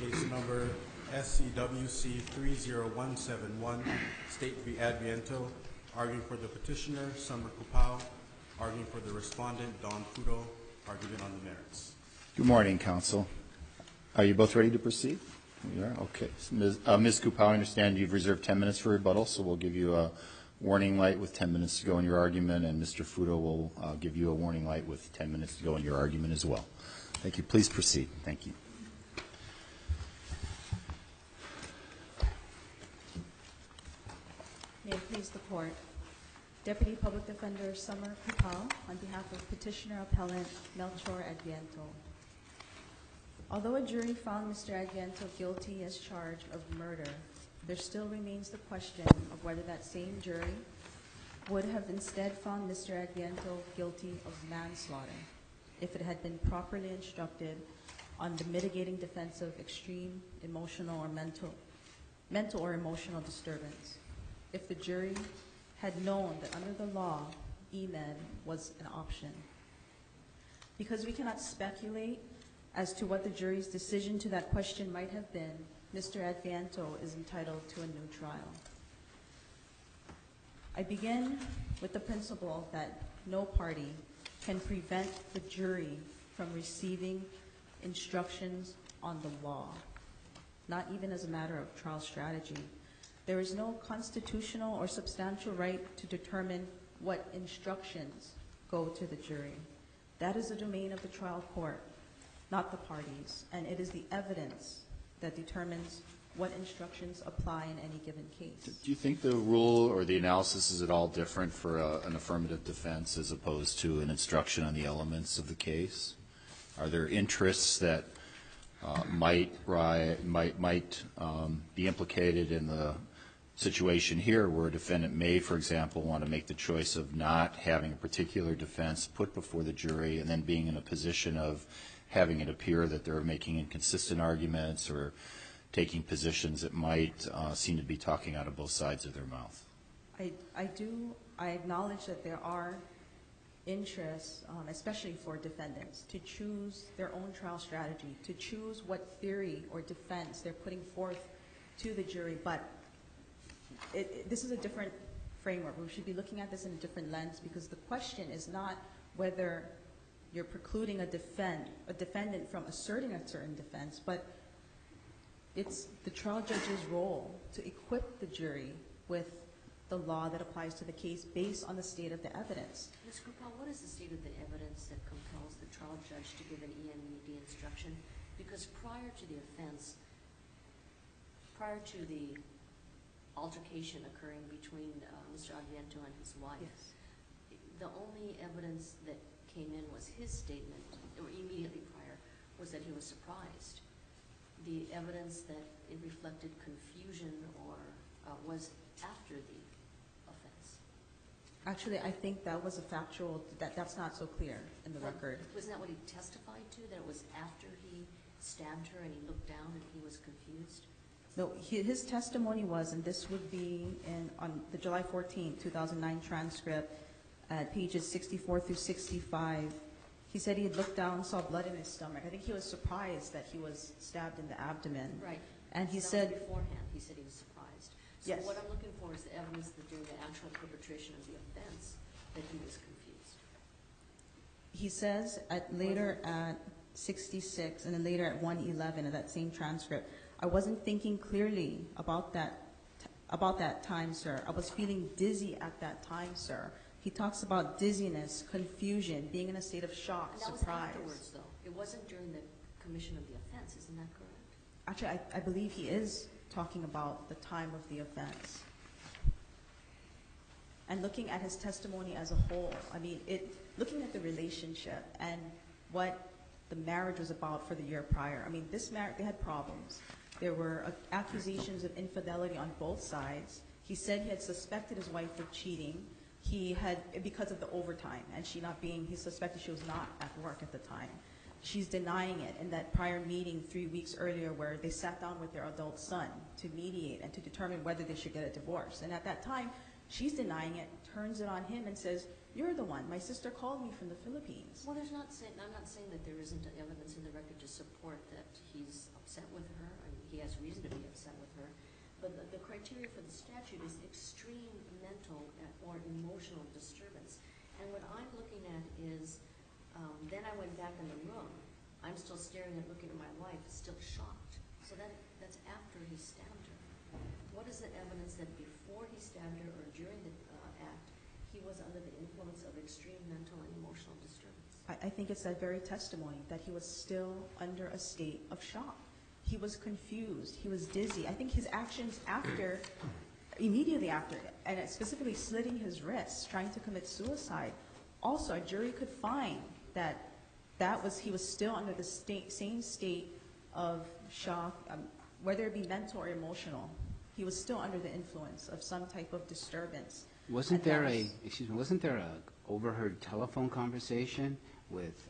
Case number SCWC 30171, State v. Adviento. Arguing for the petitioner, Summer Kupao. Arguing for the respondent, Don Fudo. Argument on the merits. Good morning, counsel. Are you both ready to proceed? You are? Okay. Ms. Kupao, I understand you've reserved 10 minutes for rebuttal, so we'll give you a warning light with 10 minutes to go in your argument, and Mr. Fudo will give you a warning light with 10 minutes to go in your argument as well. Thank you. Please proceed. Thank you. May it please the Court. Deputy Public Defender Summer Kupao on behalf of Petitioner Appellant Melchor Adviento. Although a jury found Mr. Adviento guilty as charged of murder, there still remains the question of whether that same jury would have instead found Mr. Adviento guilty of manslaughter if it had been properly instructed on the mitigating defense of extreme emotional or mental or emotional disturbance. If the jury had known that under the law, EMED was an option. Because we cannot speculate as to what the jury's decision to that question might have been, Mr. Adviento is entitled to a new trial. I begin with the principle that no party can prevent the jury from receiving instructions on the law, not even as a matter of trial strategy. There is no constitutional or substantial right to determine what instructions go to the jury. That is the domain of the trial court, not the parties, and it is the evidence that determines what instructions apply in any given case. Do you think the rule or the analysis is at all different for an affirmative defense as opposed to an instruction on the elements of the case? Are there interests that might be implicated in the situation here where a defendant may, for example, want to make the choice of not having a particular defense put before the jury and then being in a position of having it appear that they're making inconsistent arguments or taking positions that might seem to be talking out of both sides of their mouth? I acknowledge that there are interests, especially for defendants, to choose their own trial strategy, to choose what theory or defense they're putting forth to the jury, but this is a different framework. We should be looking at this in a different lens because the question is not whether you're precluding a defendant from asserting a certain defense, but it's the trial judge's role to equip the jury with the law that applies to the case based on the state of the evidence. Ms. Kupao, what is the state of the evidence that compels the trial judge to give an EMED instruction? Because prior to the offense, prior to the altercation occurring between Mr. Adviento and his wife, yes, the only evidence that came in was his statement, or immediately prior, was that he was surprised. The evidence that it reflected confusion or was after the offense. Actually, I think that was a factual, that's not so clear in the record. Wasn't that what he testified to, that it was after he stabbed her and he looked down and he was confused? No, his testimony was, and this would be on the July 14, 2009 transcript at pages 64 through 65. He said he had looked down, saw blood in his stomach. I think he was surprised that he was stabbed in the abdomen. Right. And he said beforehand, he said he was surprised. So yes. What I'm looking for is the evidence that during the actual perpetration of the offense that he was confused. He says later at 66 and then later at 111 of that same transcript, I wasn't thinking clearly about that time, sir. I was feeling dizzy at that time, sir. He talks about dizziness, confusion, being in a state of shock, surprise. And that was afterwards, though. It wasn't during the commission of the offense. Isn't that correct? Actually, I believe he is talking about the time of the offense. And looking at his testimony as a whole, I mean, looking at the relationship and what the marriage was about for the year prior. I mean, this marriage, they had problems. There were accusations of infidelity on both sides. He said he had suspected his wife of cheating. He had, because of the overtime and she not being, he suspected she was not at work at the time. She's denying it in that prior meeting 3 weeks earlier where they sat down with their adult son to mediate and to determine whether they should get a divorce. And at that time, She's denying it, turns it on him and says, "You're the one. My sister called me from the Philippines." Well, I'm not saying that there isn't evidence in the record to support that he's upset with her. I mean, he has reason to be upset with her. But the criteria for the statute is extreme mental or emotional disturbance. And what I'm looking at is, then I went back in the room. I'm still staring and looking at my wife, still shocked. So that's after he stabbed her. What is the evidence that before he stabbed her or during the act, he was under the influence of extreme mental and emotional disturbance? I think it's that very testimony that he was still under a state of shock. He was confused. He was dizzy. I think his actions after, immediately after, and specifically slitting his wrists, trying to commit suicide, also a jury could find that he was still under the same state of shock, whether it be mental or emotional. He was still under the influence of some type of disturbance. Wasn't there a overheard telephone conversation with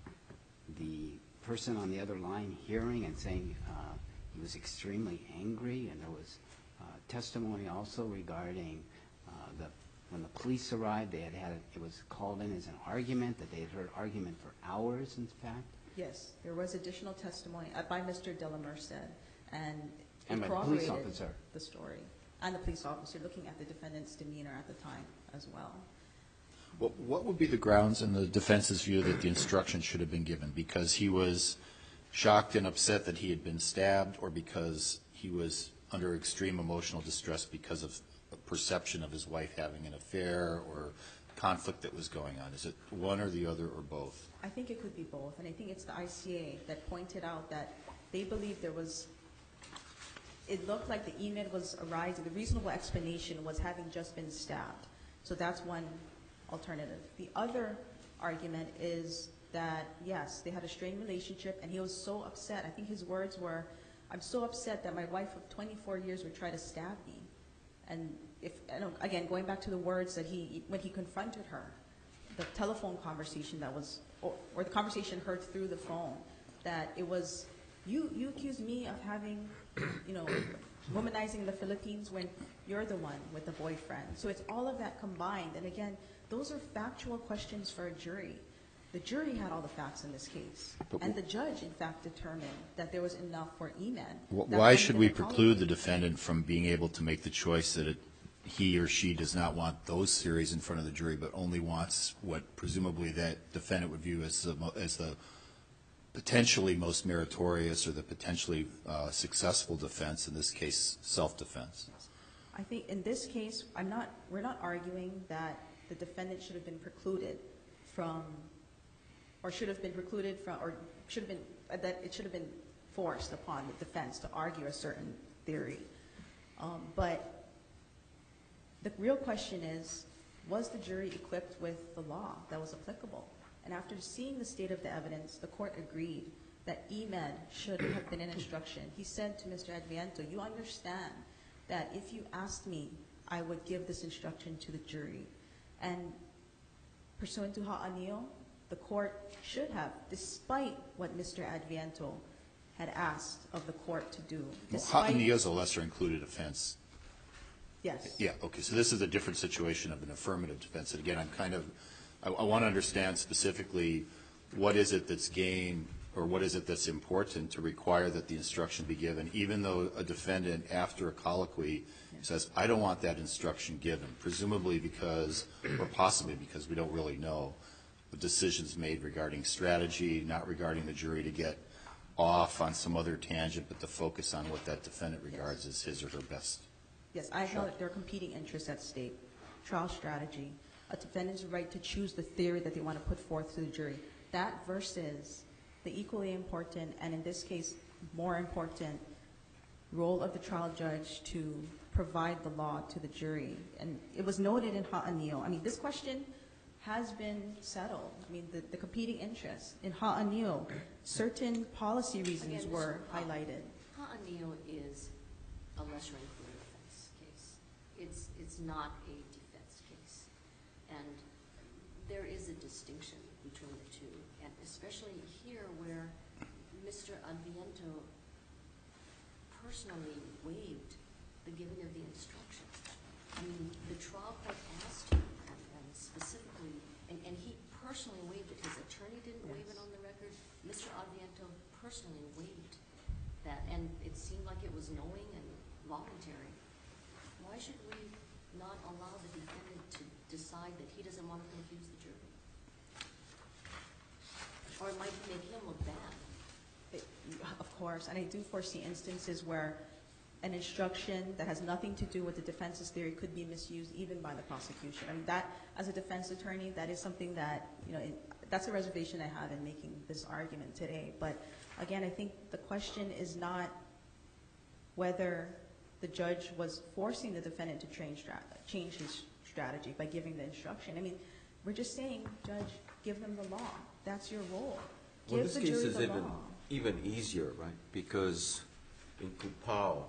the person on the other line hearing and saying he was extremely angry, and there was testimony also regarding when the police arrived, it was called in as an argument, that they had heard argument for hours, in fact? Yes, there was additional testimony by Mr. De La Merced, and by the police officer. The story. And the police officer looking at the defendant's demeanor at the time as well. Well, what would be the grounds in the defense's view that the instruction should have been given? Because he was shocked and upset that he had been stabbed, or because he was under extreme emotional distress because of a perception of his wife having an affair or conflict that was going on? Is it one or the other or both? I think it could be both, and I think it's the ICA that pointed out that they believe there was, it looked like the EMED was arising, the reasonable explanation was having just been stabbed. So that's one alternative. The other argument is that, yes, they had a strained relationship, and he was so upset. I think his words were, "I'm so upset that my wife of 24 years would try to stab me." And again, going back to the words that when he confronted her, the telephone conversation that was, or the conversation heard through the phone, that it was, you accuse me of having, womanizing the Philippines when you're the one with the boyfriend. So it's all of that combined. And again, those are factual questions for a jury. The jury had all the facts in this case. And the judge, in fact, determined that there was enough for EMED. Why should we preclude the defendant from being able to make the choice that he or she does not want those theories in front of the jury, but only wants what presumably that defendant would view as the potentially most meritorious or the potentially successful defense, in this case, self-defense? I think in this case, we're not arguing that the defendant should have been precluded from, or should have been precluded from, or should have been, that it should have been forced upon the defense to argue a certain theory. But the real question is, was the jury equipped with the law that was applicable? And after seeing the state of the evidence, the court agreed that EMED should have been an instruction. He said to Mr. Adviento, "You understand that if you asked me, I would give this instruction to the jury." And pursuant to Ha'anil, the court should have, despite what Mr. Adviento had asked of the court to do. Ha'anil is a lesser included offense. Yes. Yeah, okay, so this is a different situation of an affirmative defense. And again, I want to understand specifically what is it that's gained, or what is it that's important to require that the instruction be given, even though a defendant, after a colloquy, says, "I don't want that instruction given," presumably because, or possibly because we don't really know, the decisions made regarding strategy, not regarding the jury to get off on some other tangent, but to focus on what that defendant regards as his or her best. Yes, I know that there are competing interests at stake. Trial strategy, a defendant's right to choose the theory that they want to put forth to the jury. That versus the equally important, and in this case, more important, role of the trial judge to provide the law to the jury. And it was noted in Ha'anil. I mean, this question has been settled. I mean, the competing interests. In Ha'anil, certain policy reasons were highlighted. Ha'anil is a lesser included offense case. It's not a defense case. And there is a distinction between the two, and especially here where Mr. Adviento personally waived the giving of the instruction. I mean, the trial court asked him, and specifically, and he personally waived it. His attorney didn't waive it on the record. Mr. Adviento personally waived that, and it seemed like it was knowing and voluntary. Why should we not allow the defendant to decide that he doesn't want to confuse the jury? Or it might make him look bad. Of course, and I do foresee instances where an instruction that has nothing to do with the defense's theory could be misused even by the prosecution. I mean, that, as a defense attorney, that is something that, that's a reservation I have in making this argument today. But again, I think the question is not whether the judge was forcing the defendant to change his strategy by giving the instruction. I mean, we're just saying, Judge, give them the law. That's your role. Well, Give this the case jury is the law. even easier, right? Because in Cupao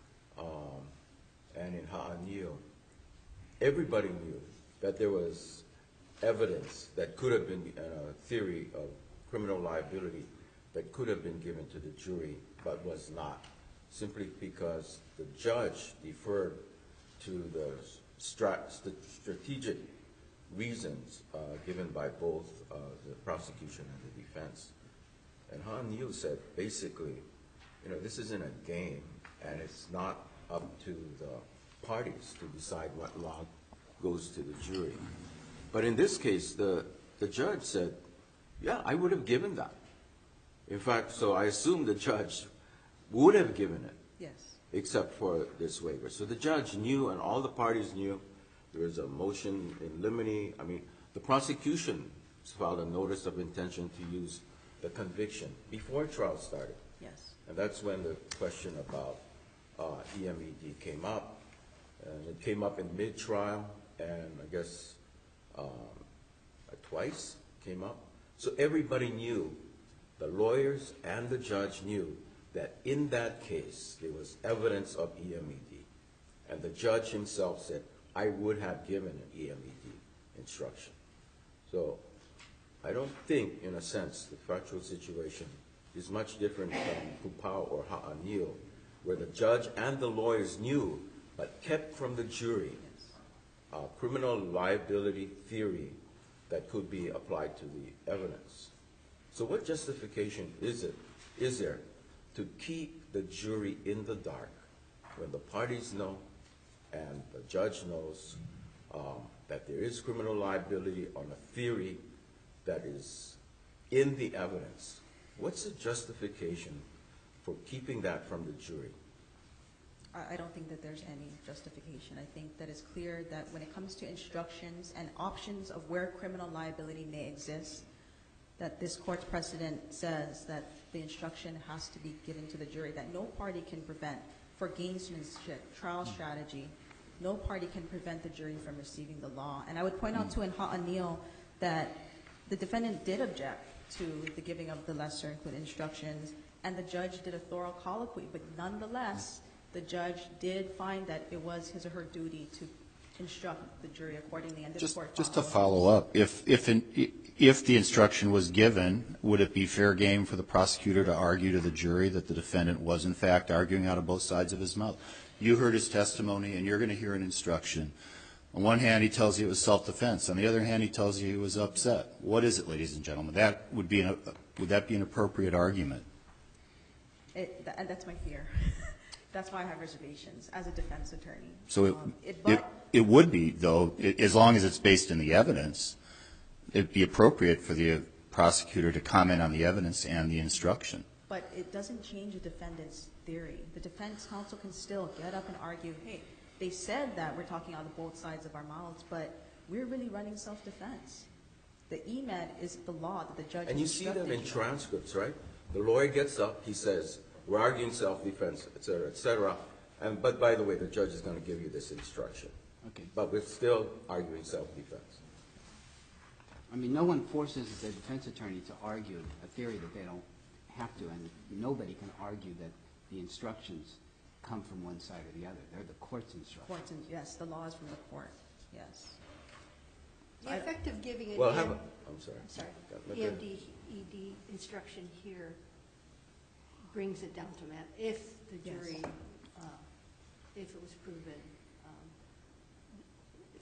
and in Ha'anil, everybody knew that there was evidence that could have been a theory of criminal liability that could have been given to the jury, but was not, simply because the judge deferred to the strategic reasons given by both the prosecution and the defense. And Ha'anil said, basically, this isn't a game, and it's not up to the parties to decide what law goes to the jury. But in this case, the judge said, yeah, I would have given that. In fact, so I assume the judge would have given it, Yes. except for this waiver. So the judge knew, and all the parties knew, there was a motion in limine. I mean, the prosecution filed a notice of intention to use the conviction before trial started. Yes. And that's when the question about EMED came up. And it came up in mid-trial, and I guess twice came up. So everybody knew, the lawyers and the judge knew, that in that case there was evidence of EMED. And the judge himself said, I would have given an EMED instruction. So I don't think, in a sense, the factual situation is much different from Cupao or Ha'anil, where the judge and the lawyers knew, but kept from the jury criminal liability theory that could be applied to the evidence. So what justification is there to keep the jury in the dark when the parties know and the judge knows that there is criminal liability on a theory that is in the evidence? What's the justification for keeping that from the jury? I don't think that there's any justification. I think that it's clear that when it comes to instructions and options of where criminal liability may exist, that this court's precedent says that the instruction has to be given to the jury, that no party can prevent, for gamesmanship, trial strategy, no party can prevent the jury from receiving the law. And I would point out, too, in Ha'anil, that the defendant did object to the giving of the lesser included instructions, and the judge did a thorough colloquy, but nonetheless, the judge did find that it was his or her duty to instruct the jury accordingly, and this court Just to followed. follow up, if the instruction was given, would it be fair game for the prosecutor to argue to the jury that the defendant was in fact arguing out of both sides of his mouth? You heard his testimony, and you're going to hear an instruction. On one hand, he tells you it was self-defense. On the other hand, he tells you he was upset. What is it, ladies and gentlemen? Would that be an appropriate argument? And that's my fear. That's why I have reservations as a defense attorney. So it would be, though, as long as it's based in the evidence, it'd be appropriate for the prosecutor to comment on the evidence and the instruction. But it doesn't change the defendant's theory. The defense counsel can still get up and argue, hey, they said that we're talking out of both sides of our mouths, but we're really running self-defense. The EMED is the law that the judge And you see instructed that in you. transcripts, right? The lawyer gets up, he says, we're arguing self-defense, et cetera, et cetera. But by the way, the judge is going to give you this instruction. Okay. But we're still arguing self-defense. I mean, no one forces the defense attorney to argue a theory that they don't have to, and nobody can argue that the instructions come from one side or the other. They're the court's instructions. Yes, the law is from the court, yes. The effect of giving an Well, I'm sorry. Okay. EMD instruction here brings it down to that. If the Yes. jury, if it was proven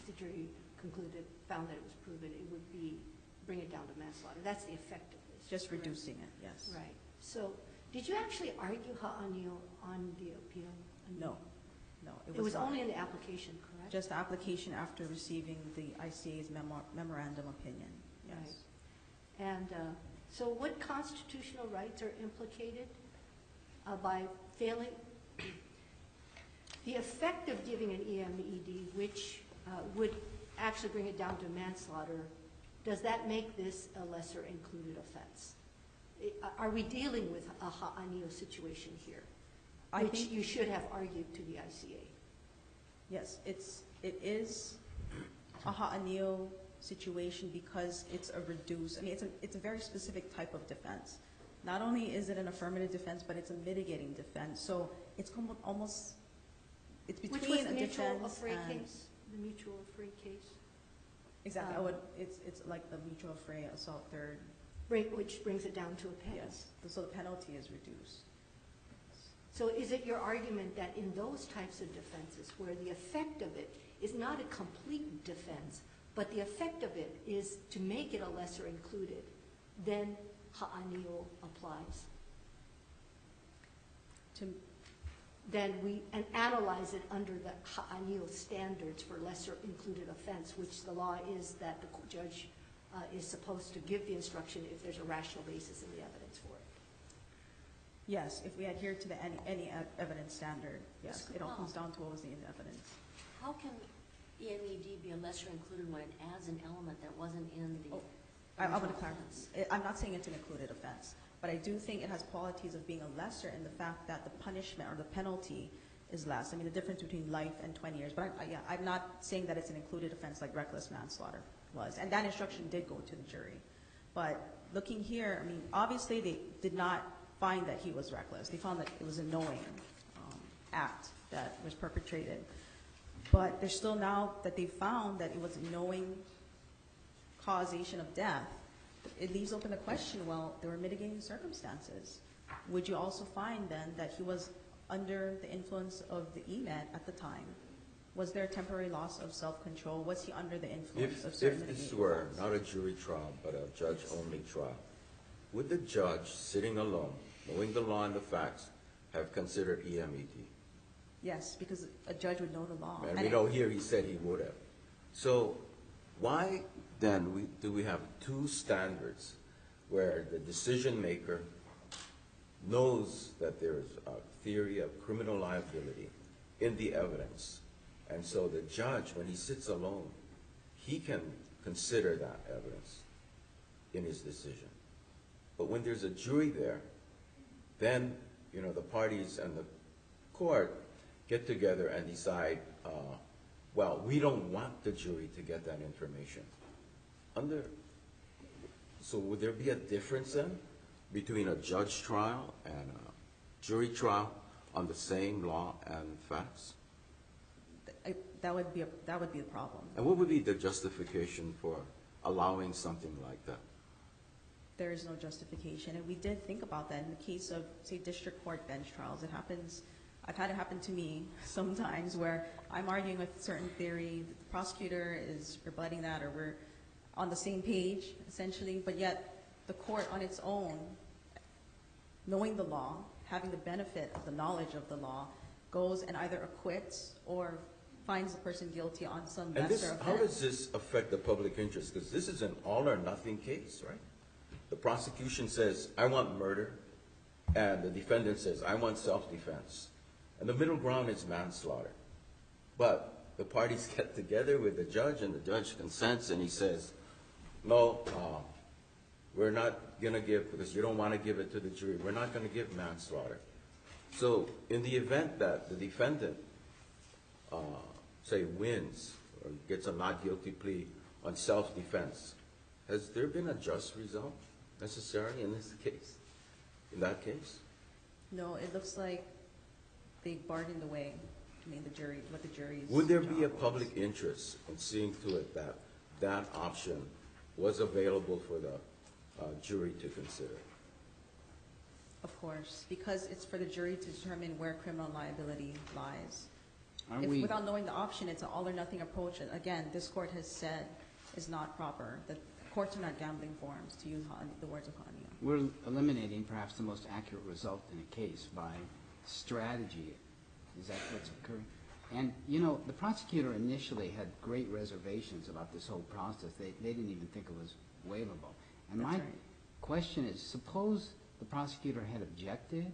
the jury found that it was proven, it would bring it down to manslaughter. That's the effect of this. Just correct? reducing it, yes. Right. So, did you actually argue ha'anil on the appeal? No, no, It was not. only in the application, correct? Just the application after receiving the ICA's memorandum opinion, yes. Right. And so what constitutional rights are implicated by failing? The effect of giving an EMED, which would actually bring it down to manslaughter, does that make this a lesser included offense? Are we dealing with a ha'anil situation here? I Which think- you should have argued to the ICA. Yes, it is a ha'anil situation because it's a reduced, I mean, it's a very specific type of defense. Not only is it an affirmative defense, but it's a mitigating defense. So it's almost, it's Which was between the a mutual defense affray and. case? The mutual affray case? Exactly, it's like the mutual affray assault third, Which brings it down to a penny. yes. So the penalty is reduced. So is it your argument that in those types of defenses, where the effect of it is not a complete defense, but the effect of it is to make it a lesser included, then ha'anil applies? Then we analyze it under the ha'anil standards for lesser included offense, which the law is that the judge is supposed to give the instruction if there's a rational basis in the evidence for it. Yes, if we adhere to the any evidence standard, yes, Ms. it all Kupal. comes down to what was the evidence. How can EMED be a lesser included when it adds an element that wasn't in the Oh, I want to original clarify. offense? I'm not saying it's an included offense, but I do think it has qualities of being a lesser in the fact that the punishment or the penalty is less. I mean, the difference between life and 20 years. But I'm not saying that it's an included offense like reckless manslaughter was. And that instruction did go to the jury. But looking here, I mean, obviously they did not find that he was reckless. They found that it was a knowing act that was perpetrated. But there's still now that they found that it was a knowing causation of death. It leaves open the question, well, there were mitigating circumstances. Would you also find then that he was under the influence of the EMED at the time? Was there a temporary loss of self-control? Was he under the influence of certain If this mitigating were factors? not a jury trial, but a judge-only trial, would the judge sitting alone, knowing the law and the facts, have considered EMED? Yes, because a judge would know the law. And we know here he said he would have. So why then do we have two standards where the decision maker knows that there is a theory of criminal liability in the evidence, and so the judge, when he sits alone, he can consider that evidence in his decision. But when there's a jury there, then the parties and the court get together and decide, well, we don't want the jury to get that information. So would there be a difference then between a judge trial and a jury trial on the same law and facts? That would be a problem. And what would be the justification for allowing something like that? There is no justification. And we did think about that in the case of, say, district court bench trials. It happens, I've had it happen to me sometimes where I'm arguing with a certain theory, the prosecutor is rebutting that, or we're on the same page, essentially, but yet the court on its own, knowing the law, having the benefit of the knowledge of the law, goes and either acquits or finds the person guilty on some And lesser offense. how does this affect the public interest? Because this is an all or nothing case, right? The prosecution says, I want murder, and the defendant says, I want self-defense. And the middle ground is manslaughter. But the parties get together with the judge, and the judge consents, and he says, no, we're not going to give, because you don't want to give it to the jury, we're not going to give manslaughter. So in the event that the defendant, say, wins or gets a not guilty plea on self-defense, has there been a just result necessarily in this case, in that case? No, it looks like they bargained away. I mean, the jury, what the jury's Would there be a job was. public interest in seeing to it that that option was available for the jury to consider? Of course, because it's for the jury to determine where criminal liability lies. Aren't if we- without knowing the option, it's an all or nothing approach. And again, this court has said is not proper. The courts are not gambling forums, to use the words of Hania. We're eliminating perhaps the most accurate result in a case by strategy. Is that what's occurring? And, you know, the prosecutor initially had great reservations about this whole process. They didn't even think it was waivable. And That's my right. question is, suppose the prosecutor had objected,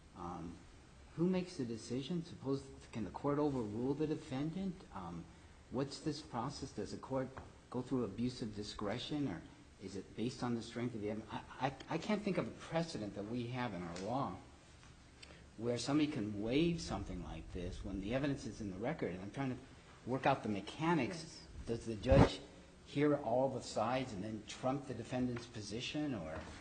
who makes the decision? Suppose, can the court overrule the defendant? What's this process? Does the court go through abuse of discretion, or is it based on the strength of the evidence? I can't think of a precedent that we have in our law where somebody can waive something like this when the evidence is in the record. And I'm trying to work out the mechanics. Yes. Does the judge hear all the sides and then trump the defendant's position,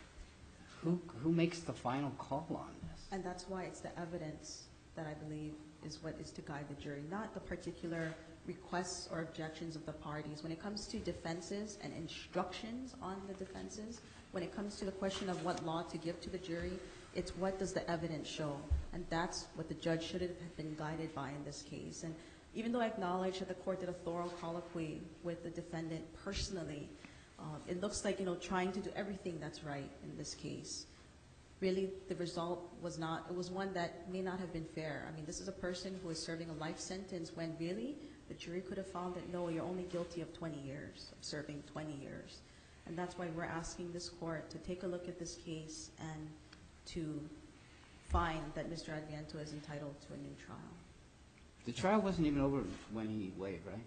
or who makes the final call on this? And that's why it's the evidence that I believe is what is to guide the jury, not the particular requests or objections of the parties. When it comes to defenses and instructions on the defenses, when it comes to the question of what law to give to the jury, it's what does the evidence show. And that's what the judge should have been guided by in this case. And even though I acknowledge that the court did a thorough colloquy with the defendant personally, it looks like, trying to do everything that's right in this case. Really, the result was not, it was one that may not have been fair. I mean, this is a person who is serving a life sentence when really the jury could have found that, no, you're only guilty of 20 years, of serving 20 years. And that's why we're asking this court to take a look at this case and to find that Mr. Adviento is entitled to a new trial. The trial wasn't even over when he waived, right?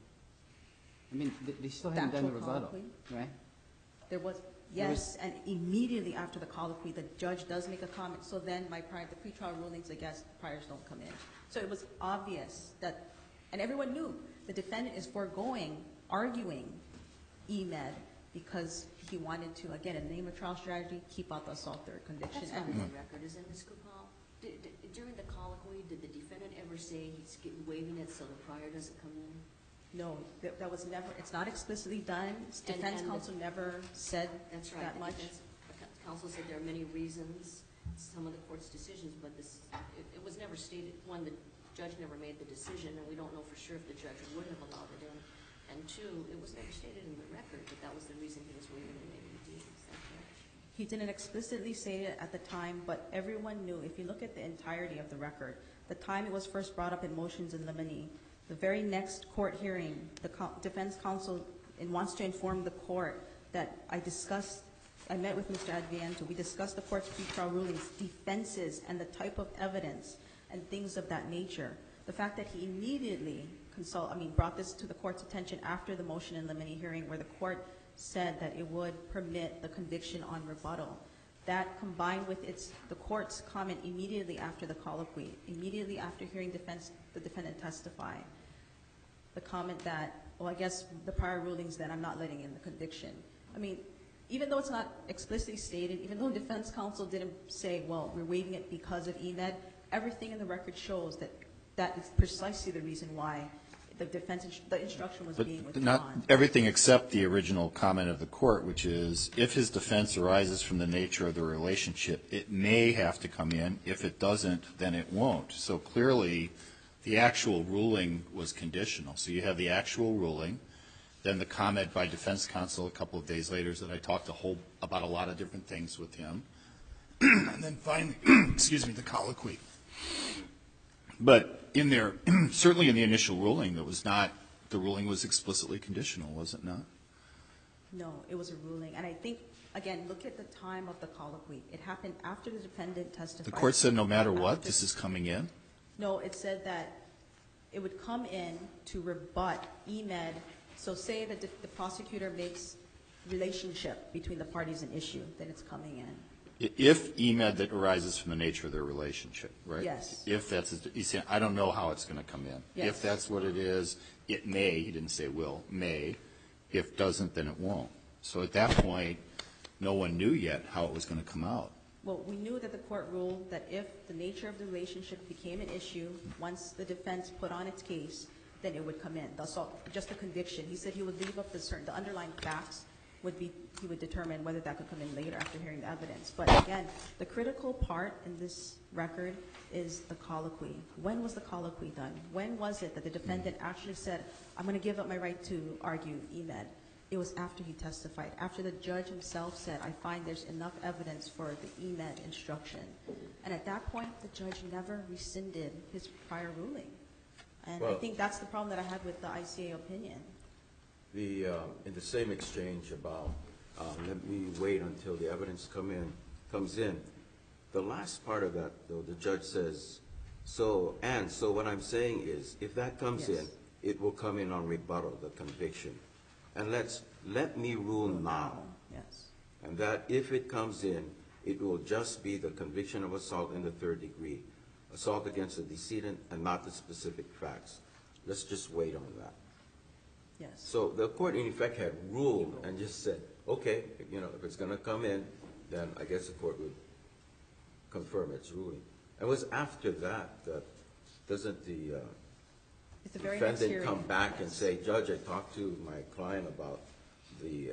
I mean, they still hadn't done the actual rebuttal, colloquy? right? There was, yes, and immediately after the colloquy, the judge does make a comment. So then the pretrial rulings, I guess, priors don't come in. So it was obvious that, and everyone knew, the defendant is foregoing, arguing EMED because he wanted to, again, in the name of trial strategy, keep out the assault third conviction. That's not in the record, is it, Ms. Kupal? During the colloquy, did the defendant ever say he's waiving it so the prior doesn't come in? No, that was never, it's not explicitly done. Defense counsel never said That's right. that The much. defense counsel said there are many reasons, some of the court's decisions, but it was never stated. One, the judge never made the decision, and we don't know for sure if the judge would have allowed it in. And two, it was never stated in the record that that was the reason he was waiving an AED. Is that correct? He didn't explicitly say it at the time, but everyone knew. If you look at the entirety of the record, the time it was first brought up in motions in limine, the very next court hearing, the defense counsel wants to inform the court that I met with Mr. Adviento. We discussed the court's pretrial rulings, defenses, and the type of evidence and things of that nature. The fact that he immediately brought this to the court's attention after the motion in limine hearing where the court said that it would permit the conviction on rebuttal. That combined with the court's comment immediately after the colloquy, immediately after hearing the defendant testify, the comment that, well, I guess the prior rulings then I'm not letting in the conviction. I mean, even though it's not explicitly stated, even though defense counsel didn't say, well, we're waiving it because of EMED, everything in the record shows that that is precisely the reason why the instruction was being withdrawn. Not everything except the original comment of the court, which is if his defense arises from the nature of the relationship, it may have to come in. If it doesn't, then it won't. So clearly, the actual ruling was conditional. So you have the actual ruling, then the comment by defense counsel a couple of days later that I talked about a lot of different things with him, and then finally, the colloquy. But in there, certainly in the initial ruling, the ruling was explicitly conditional, was it not? No, it was a ruling. And I think, again, look at the time of the colloquy. It happened after the defendant testified. The court said no matter what, this is coming in? No, it said that it would come in to rebut EMED. So say that the prosecutor makes relationship between the parties an issue, then it's coming in. If EMED that arises from the nature of their relationship, right? Yes. If that's, he's saying, I don't know how it's going to come in. Yes. If that's what it is, it may, he didn't say will, may. If doesn't, then it won't. So at that point, no one knew yet how it was going to come out. Well, we knew that the court ruled that if the nature of the relationship became an issue, once the defense put on its case, then it would come in. The assault, just the conviction. He said he would leave up the underlying facts he would determine whether that could come in later after hearing the evidence. But again, the critical part in this record is the colloquy. When was the colloquy done? When was it that the defendant actually said, I'm going to give up my right to argue EMED? It was after he testified, after the judge himself said, I find there's enough evidence for the EMED instruction. And at that point, the judge never rescinded his prior ruling. And I think that's the problem that I had with the ICA opinion. In the same exchange about let me wait until the evidence comes in, the last part of that, though, the judge says, so what I'm saying is, if that comes in, it will come in on rebuttal, the conviction. And let me rule now. Yes. And that if it comes in, it will just be the conviction of assault in the third degree, assault against the decedent, and not the specific facts. Let's just wait on that. Yes. So the court, in effect, had ruled and just said, okay, if it's going to come in, then I guess the court would confirm its ruling. It was after that doesn't the It's a very next defendant hearing. come back and say, Judge, I talked to my client about the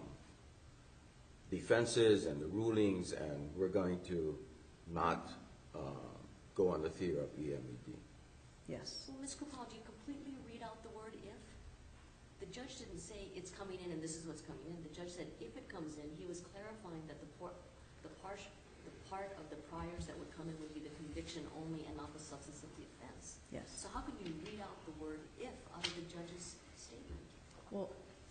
defenses and the rulings, and we're going to not go on the theory of EMED. Yes. Well, Ms. Kupal, do you completely read out the word if? The judge didn't say it's coming in and this is what's coming in. The judge said if it comes in, he was clarifying that the part of the priors that would come in would be the conviction only and not the substance of the offense. Yes. So how can you read out the word if out of the judge's statement? Well,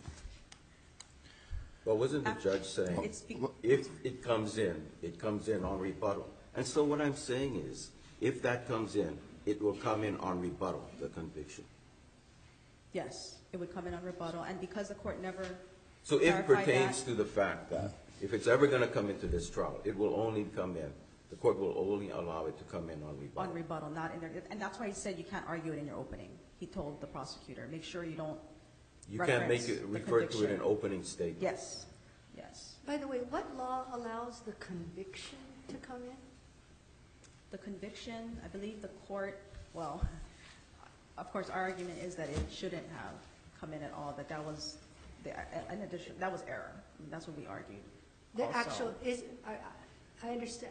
Wasn't the judge saying, if it comes in on rebuttal? And so what I'm saying is, if that comes in, it will come in on rebuttal, the conviction. yes, it would come in on rebuttal, and because the court never So it clarified pertains that, to the fact that if it's ever going to come into this trial, it will only come in, the court will only allow it to come in on rebuttal. on rebuttal, not in there, and that's why he said you can't argue it in your opening. He told the prosecutor, make sure you don't You can't make reference it, the refer to it conviction. in opening statement. Yes, yes. By the way, what law allows the conviction to come in? The conviction, I believe the court, well, of course, our argument is that it shouldn't have come in at all, that that was an addition, that was error. I mean, that's what we argued. The also. actual, I understand.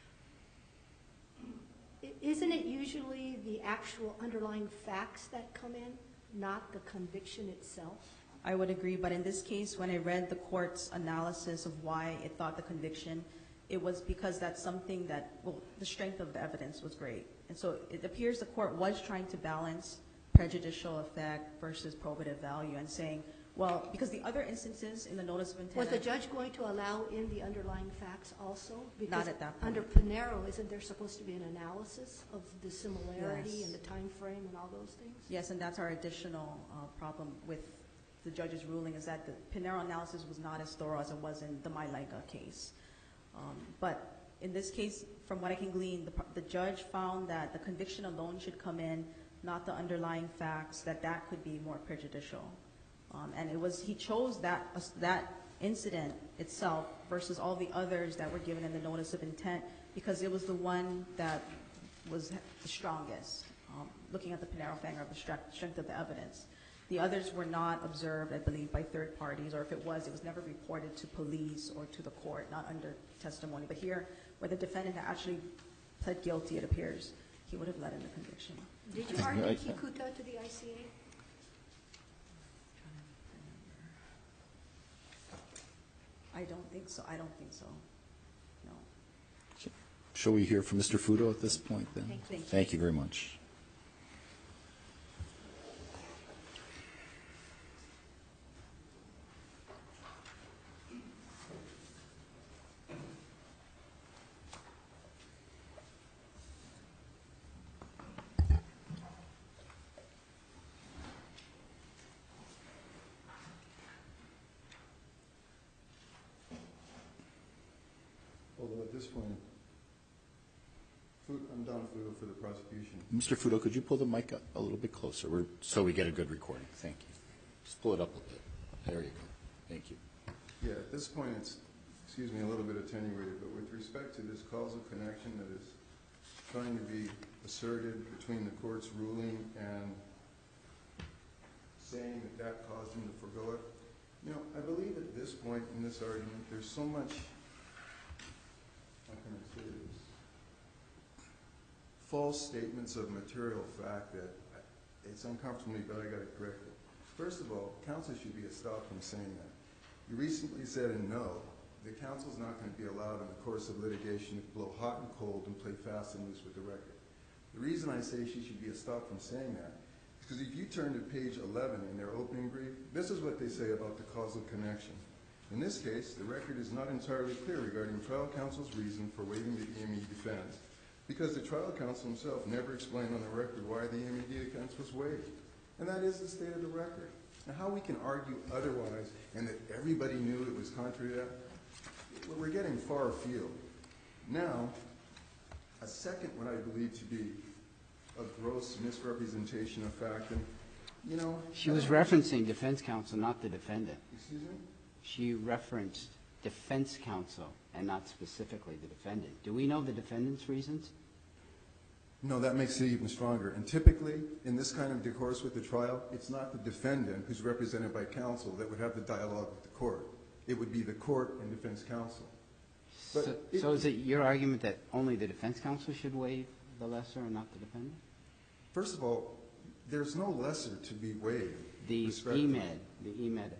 Isn't it usually the actual underlying facts that come in, not the conviction itself? I would agree, but in this case, when I read the court's analysis of why it thought the conviction, it was because that's something that, well, the strength of the evidence was great. And so it appears the court was trying to balance prejudicial effect versus probative value and saying, well, because the other instances in the notice of intent. Was the judge going to allow in the underlying facts also? Not at that point. Under Pinero, isn't there supposed to be an analysis of the similarity Yes. and the time frame and all those things? Yes, and that's our additional problem with the judge's ruling, is that the Pinero analysis was not as thorough as it was in the Mailega case. But in this case, from what I can glean, the judge found that the conviction alone should come in, not the underlying facts, that could be more prejudicial. And he chose that incident itself versus all the others that were given in the notice of intent because it was the one that was the strongest, looking at the Pinero factor of the strength of the evidence. The others were not observed, I believe, by third parties, or if it was never reported to police or to the court, not under testimony. But here, where the defendant actually pled guilty, it appears, he would have led in the conviction. Did you argue Kikuta to the ICA? I don't think so. No. Shall we hear from Mr. Fudo at this point then? Thank you. Thank you very much. Although at this point, I'm Don Fudo for the prosecution. Mr. Fudo, could you pull the mic up a little bit closer so we get a good recording? Thank you. Just pull it up a bit. There you go. Thank you. Yeah, at this point it's, a little bit attenuated, but with respect to this causal connection that is trying to be asserted between the court's ruling and saying that caused him to forgo it, You know, I believe at this point in this argument, there's so much, how can I say this, false statements of material fact that it's uncomfortable to me, but I got to correct it. First of all, counsel should be stopped from saying that. You recently said in no, the counsel's not going to be allowed in the course of litigation to blow hot and cold and play fast and loose with the record. The reason I say she should be stopped from saying that is because if you turn to page 11 in their opening brief, this is what they say about the causal connection. In this case, the record is not entirely clear regarding trial counsel's reason for waiving the EME defense, because the trial counsel himself never explained on the record why the EME defense was waived. And that is the state of the record. Now, how we can argue otherwise and that everybody knew it was contrary to that, we're getting far afield. Now, a second what I believe to be a gross misrepresentation of fact, and, you know... She was referencing defense counsel, not the defendant. Excuse me? She referenced defense counsel and not specifically the defendant. Do we know the defendant's reasons? No, that makes it even stronger. And typically, in this kind of discourse with the trial, it's not the defendant who's represented by counsel that would have the dialogue with the court. It would be the court and defense counsel. But so is it your argument that only the defense counsel should waive the lesser and not the defendant? First of all, there's no lesser to be waived. The EMED.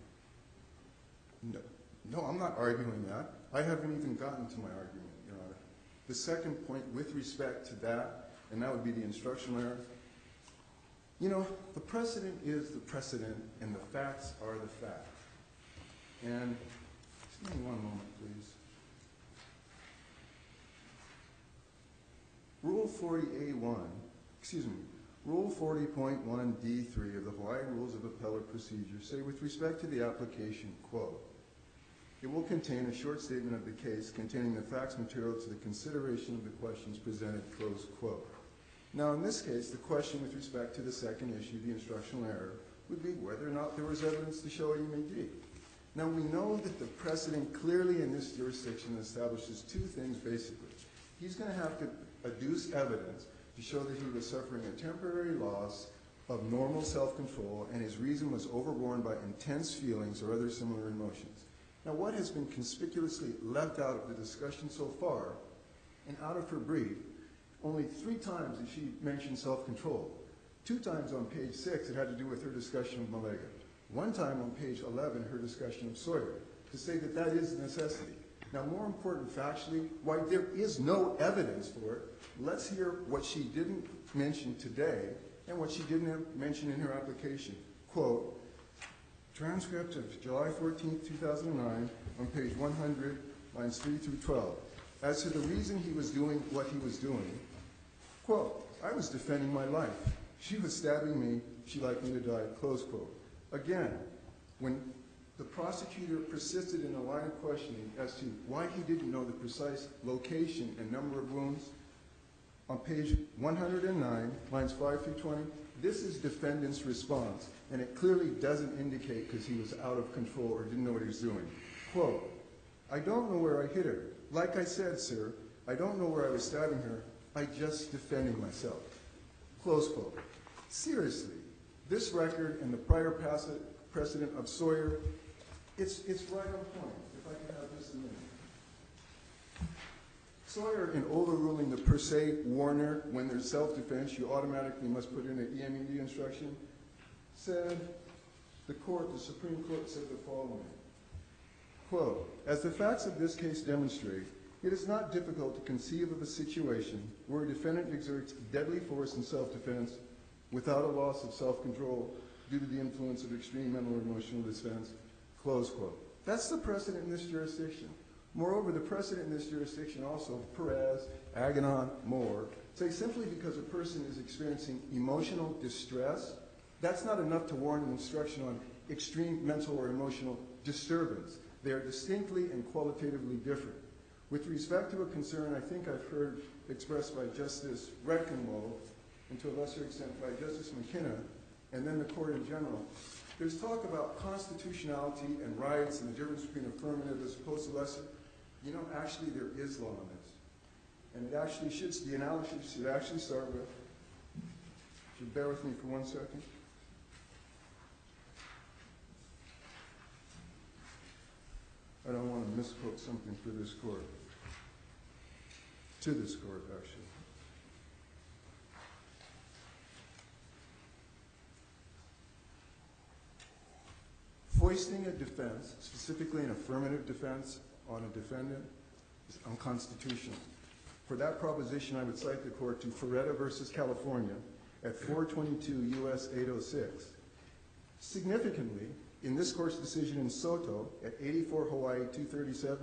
No, I'm not arguing that. I haven't even gotten to my argument, Your Honor. The second point with respect to that, and that would be the instructional error, you know, the precedent is the precedent and the facts are the facts. And just give me one moment, please. Rule 40.1D3 of the Hawaii Rules of Appellate Procedure say with respect to the application, quote, it will contain a short statement of the case containing the facts material to the consideration of the questions presented, close quote. Now, in this case, the question with respect to the second issue, the instructional error, would be whether or not there was evidence to show EMED. Now, we know that the precedent clearly in this jurisdiction establishes two things, basically. He's going to have to adduce evidence to show that he was suffering a temporary loss of normal self-control and his reason was overborne by intense feelings or other similar emotions. Now, what has been conspicuously left out of the discussion so far and out of her brief, only 3 times did she mention self-control. 2 times on page 6 it had to do with her discussion of Malega. 1 time on page 11, her discussion of Sawyer, to say that that is a necessity. Now, more important factually, why there is no evidence for it, let's hear what she didn't mention today and what she didn't mention in her application. Quote, transcript of July 14, 2009, on page 100, lines 3 through 12. As to the reason he was doing what he was doing, quote, I was defending my life. She was stabbing me. She liked me to die, close quote. Again, when the prosecutor persisted in a line of questioning as to why he didn't know the precise location and number of wounds, on page 109, lines 5 through 20, this is defendant's response, and it clearly doesn't indicate because he was out of control or didn't know what he was doing. Quote, I don't know where I hit her. Like I said, sir, I don't know where I was stabbing her. I just defending myself. Close quote. Seriously, this record and the prior precedent of Sawyer, it's right on point, if I can have this a minute. Sawyer, in overruling the per se Warner, when there's self-defense, you automatically must put in an EMED instruction, said the Supreme Court said the following, quote, as the facts of this case demonstrate, it is not difficult to conceive of a situation where a defendant exerts deadly force in self-defense without a loss of self-control due to the influence of extreme mental or emotional distress, close quote. That's the precedent in this jurisdiction. Moreover, the precedent in this jurisdiction also, Perez, Aganon, Moore, say simply because a person is experiencing emotional distress, that's not enough to warrant an instruction on extreme mental or emotional disturbance. They are distinctly and qualitatively different. With respect to a concern I think I've heard expressed by Justice Reckenwald, and to a lesser extent by Justice McKenna, and then the court in general, there's talk about constitutionality and rights and the difference between affirmative as opposed to lesser. You know, actually there is law on this. And it actually should, the analysis should actually start with, if you bear with me for 1 second. I don't want to misquote something for this court. To this court, actually. Foisting a defense, specifically an affirmative defense on a defendant, is unconstitutional. For that proposition, I would cite the court to Ferretta versus California at 422 U.S. 806. Significantly, in this court's decision in Soto at 84 Hawaii 237,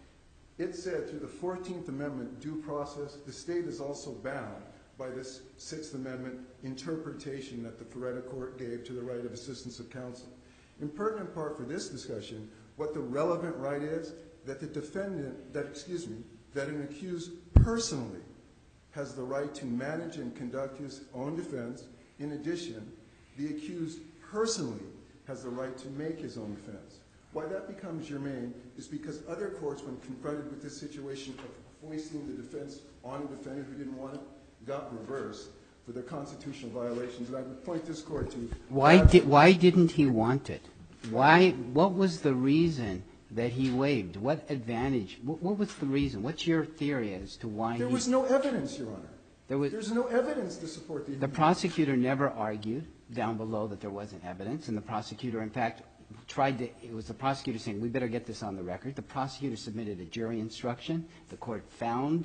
it said through the 14th Amendment due process, the state is also bound by this Sixth Amendment interpretation that the Ferretta court gave to the right of assistance of counsel. In pertinent part for this discussion, what the relevant right is, that the defendant, that an accused personally has the right to manage and conduct his own defense. In addition, the accused personally has the right to make his own defense. Why that becomes germane is because other courts, when confronted with this situation of foisting the defense on a defendant who didn't want it, got reversed for their constitutional violations. And I would point this court to... Why didn't he want it? What was the reason that he waived? What advantage? What was the reason? What's your theory as to why There was no evidence, Your Honor. There's no evidence to support the... The prosecutor never argued down below that there wasn't evidence, and the prosecutor, in fact, it was the prosecutor saying, we better get this on the record. The prosecutor submitted a jury instruction. The court found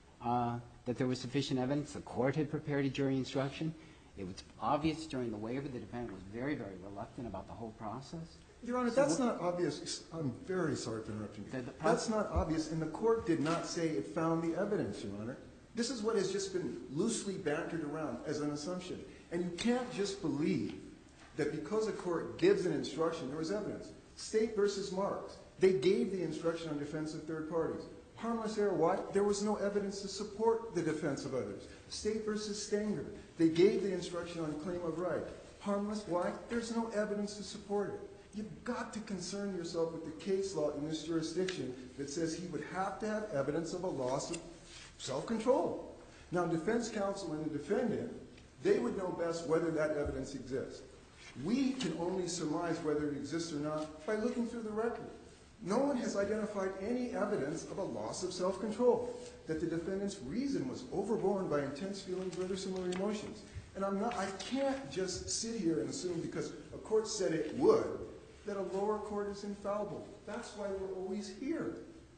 that there was sufficient evidence. The court had prepared a jury instruction. It was obvious during the waiver the defendant was very, very reluctant about the whole process. Your Honor, that's not obvious. I'm very sorry for interrupting you. That's not obvious, and the court did not say it found the evidence, Your Honor. This is what has just been loosely bantered around as an assumption. And you can't just believe that because a court gives an instruction, there was evidence. State versus Marks. They gave the instruction on defense of third parties. Harmless error, why? There was no evidence to support the defense of others. State versus Stanger. They gave the instruction on claim of right. Harmless, why? There's no evidence to support it. You've got to concern yourself with the case law in this jurisdiction that says he would have to have evidence of a loss of self-control. Now, defense counsel and the defendant, they would know best whether that evidence exists. We can only surmise whether it exists or not by looking through the record. No one has identified any evidence of a loss of self-control, that the defendant's reason was overborne by intense feelings or other similar emotions. And I can't just sit here and assume because a court said it would, that a lower court is infallible. That's why we're always here.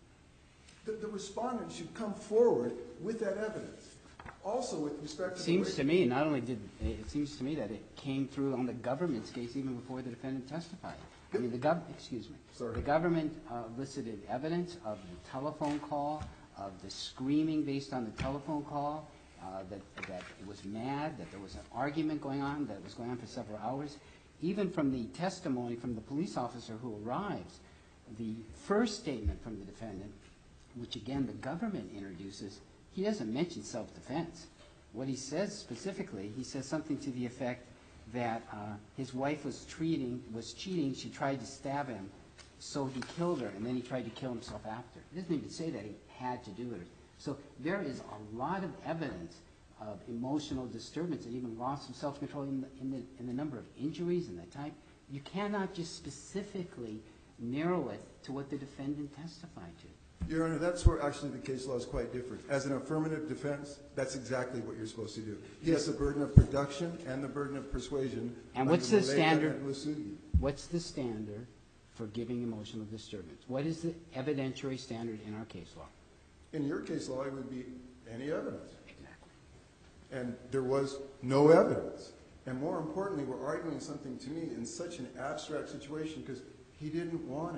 The respondent should come forward with that evidence. Also, with respect to the It seems to me that it came through on the government's case even before the defendant testified. I mean, the government elicited evidence of the telephone call, of the screaming based on the telephone call, that it was mad, that there was an argument going on, that it was going on for several hours. Even from the testimony from the police officer who arrives, the first statement from the defendant, which again the government introduces, he doesn't mention self-defense. What he says specifically, he says something to the effect that his wife was cheating, she tried to stab him, so he killed her, and then he tried to kill himself after. He doesn't even say that he had to do it. So there is a lot of evidence of emotional disturbance and even loss of self-control in the number of injuries and the type. You cannot just specifically narrow it to what the defendant testified to. Your Honor, that's where actually the case law is quite different. As an affirmative defense, that's exactly what you're supposed to do. He has the burden of production and the burden of persuasion. And what's the standard? What's the standard for giving emotional disturbance? What is the evidentiary standard in our case law? In your case law, it would be any evidence. Exactly. And there was no evidence. And more importantly, we're arguing something to me in such an abstract situation because he didn't want it.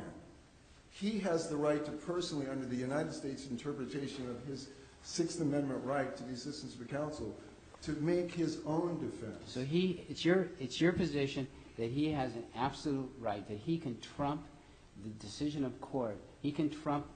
He has the right to personally, under the United States interpretation of his Sixth Amendment right to the assistance of the counsel, to make his own defense. So it's your position that he has an absolute right, that he can trump the decision of court. He can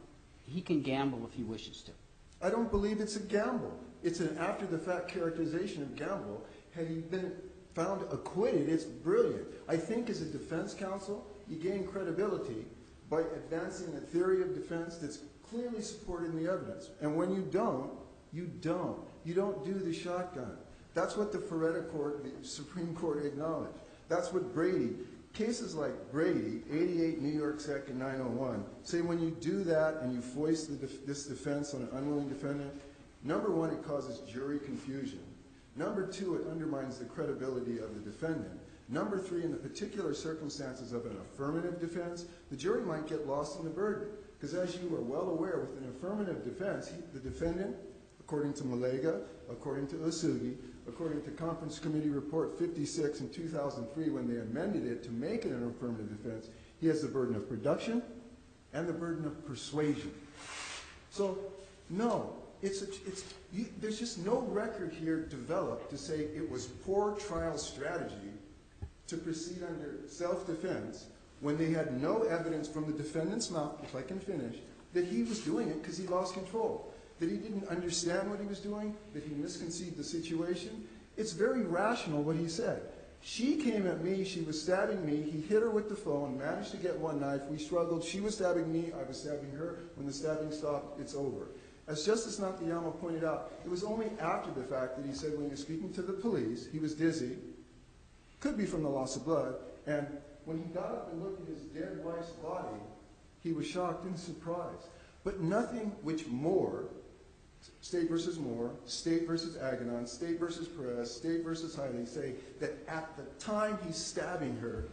gamble if he wishes to. I don't believe it's a gamble. It's an after-the-fact characterization of gamble. Had he been found acquitted, it's brilliant. I think as a defense counsel, you gain credibility by advancing a theory of defense that's clearly supported in the evidence. And when you don't, you don't. You don't do the shotgun. That's what the Ferretta Court, the Supreme Court, acknowledged. That's what Brady cases like Brady, 88 New York 2nd 901, say when you do that and you foist this defense on an unwilling defendant, number one, it causes jury confusion. Number two, it undermines the credibility of the defendant. Number three, in the particular circumstances of an affirmative defense, the jury might get lost in the burden. Because as you are well aware, with an affirmative defense, the defendant, according to Malega, according to Osugi, according to Conference Committee Report 56 in 2003, when they amended it to make it an affirmative defense, he has the burden of production and the burden of persuasion. So, no, there's just no record here developed to say it was poor trial strategy to proceed under self-defense when they had no evidence from the defendant's mouth, if I can finish, that he was doing it because he lost control, that he didn't understand what he was doing, that he misconceived the situation. It's very rational what he said. She came at me, she was stabbing me, he hit her with the phone, managed to get one knife, we struggled, she was stabbing me, I was stabbing her. When the stabbing stopped, it's over. As Justice Nakayama pointed out, it was only after the fact that he said when he was speaking to the police, he was dizzy, could be from the loss of blood, and when he got up and looked at his dead wife's body, he was shocked and surprised. But nothing which Moore, State versus Moore, State versus Aganon, State versus Perez, State versus Hiley, say that at the time he's stabbing her,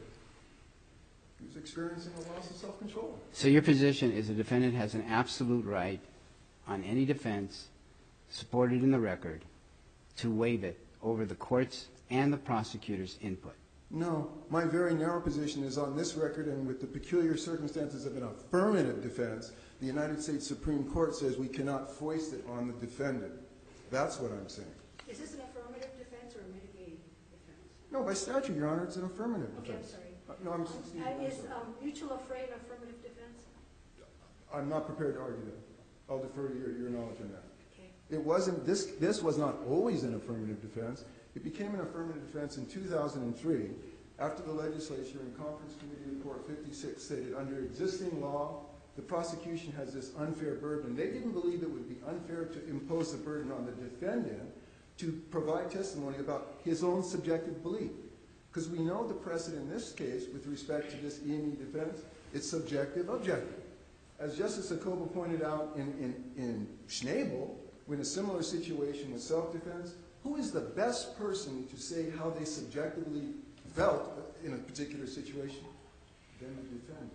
he was experiencing a loss of self-control. So your position is the defendant has an absolute right on any defense supported in the record to waive it over the court's and the prosecutor's input? No. My very narrow position is on this record, and with the peculiar circumstances of an affirmative defense, the United States Supreme Court says we cannot foist it on the defendant. That's what I'm saying. Is this an affirmative defense or a mitigating defense? No, by statute, Your Honor, it's an affirmative Okay, I'm defense. sorry. No, I'm Is mutual affray an affirmative defense? I'm not prepared to argue that. I'll defer to your knowledge on that. Okay. It wasn't, this was not always an affirmative defense. It became an affirmative defense in 2003 after the legislature in Conference Committee Report 56 stated under existing law, the prosecution has this unfair burden. They didn't believe it would be unfair to impose the burden on the defendant to provide testimony about his own subjective belief. Because we know the precedent in this case with respect to this EME defense, it's subjective, objective. As Justice Acoba pointed out in Schnabel, when a similar situation was self-defense, who is the best person to say how they subjectively felt in a particular situation? Then the defendant.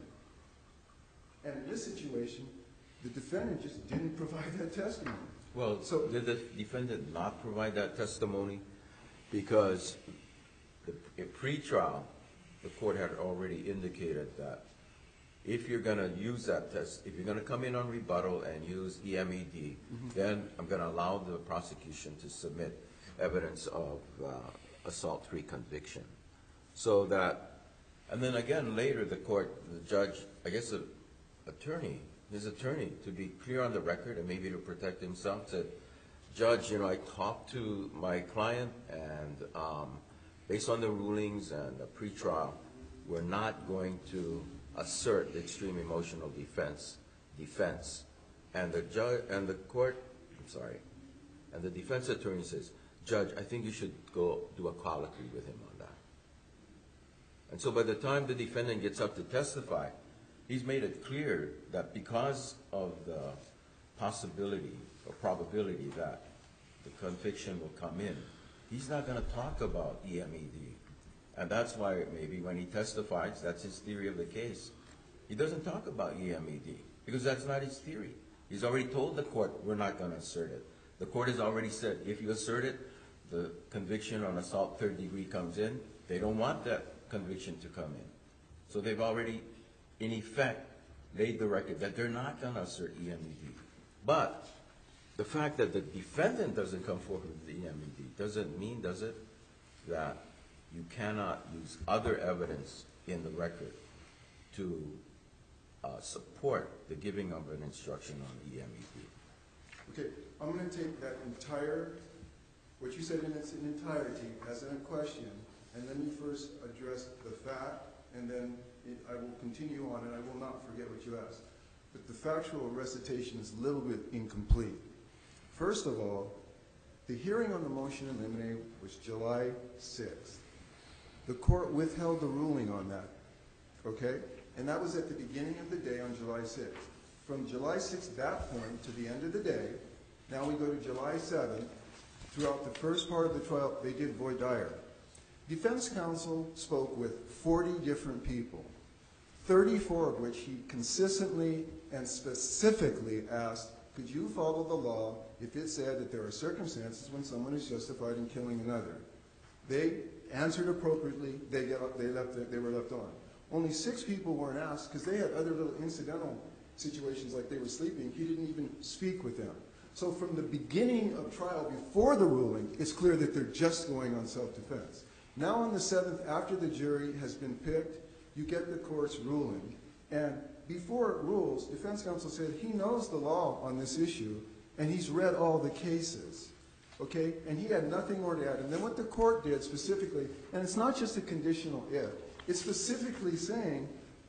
And in this situation, the defendant just didn't provide that testimony. Well, did the defendant not provide that testimony? Because in pre-trial, the court had already indicated that if you're going to use that test, if you're going to come in on rebuttal and use EMED, then I'm going to allow the prosecution to submit evidence of assault reconviction. So that, and then again later the court, the judge, I guess the attorney, his attorney, to be clear on the record and maybe to protect himself, said, Judge, you know, I talked to my client and based on the rulings and the pre-trial, we're not going to assert the extreme emotional defense. And the judge and the court, I'm sorry, and the defense attorney says, Judge, I think you should go do a colloquy with him on that. And so by the time the defendant gets up to testify, he's made it clear that because of the possibility or probability that the conviction will come in, he's not going to talk about EMED. And that's why maybe when he testifies, that's his theory of the case. He doesn't talk about EMED because that's not his theory. He's already told the court, we're not going to assert it. The court has already said, if you assert it, the conviction on assault third degree comes in. They don't want that conviction to come in. So they've already, in effect, laid the record that they're not going to assert EMED. But the fact that the defendant doesn't come forward with the EMED doesn't mean, does it, that you cannot use other evidence in the record to support the giving of an instruction on EMED. Okay, I'm going to take that entire, what you said in its entirety as a question, and let me first address the fact, and then I will continue on, and I will not forget what you asked. But the factual recitation is a little bit incomplete. First of all, the hearing on the motion in limine was July 6th. The court withheld the ruling on that, okay? And that was at the beginning of the day on July 6th. From July 6th, that point, to the end of the day, now we go to July 7th. Throughout the first part of the trial, they did voir dire. Defense counsel spoke with 40 different people, 34 of which he consistently and specifically asked, could you follow the law if it said that there are circumstances when someone is justified in killing another? They answered appropriately. They were left on. Only 6 people weren't asked because they had other little incidental situations like they were sleeping. He didn't even speak with them. So from the beginning of trial, before the ruling, it's clear that they're just going on self-defense. Now on the 7th, after the jury has been picked, you get the court's ruling. And before it rules, defense counsel said he knows the law on this issue, and he's read all the cases, okay? And he had nothing more to add. And then what the court did specifically, and it's not just a conditional if, it's specifically saying,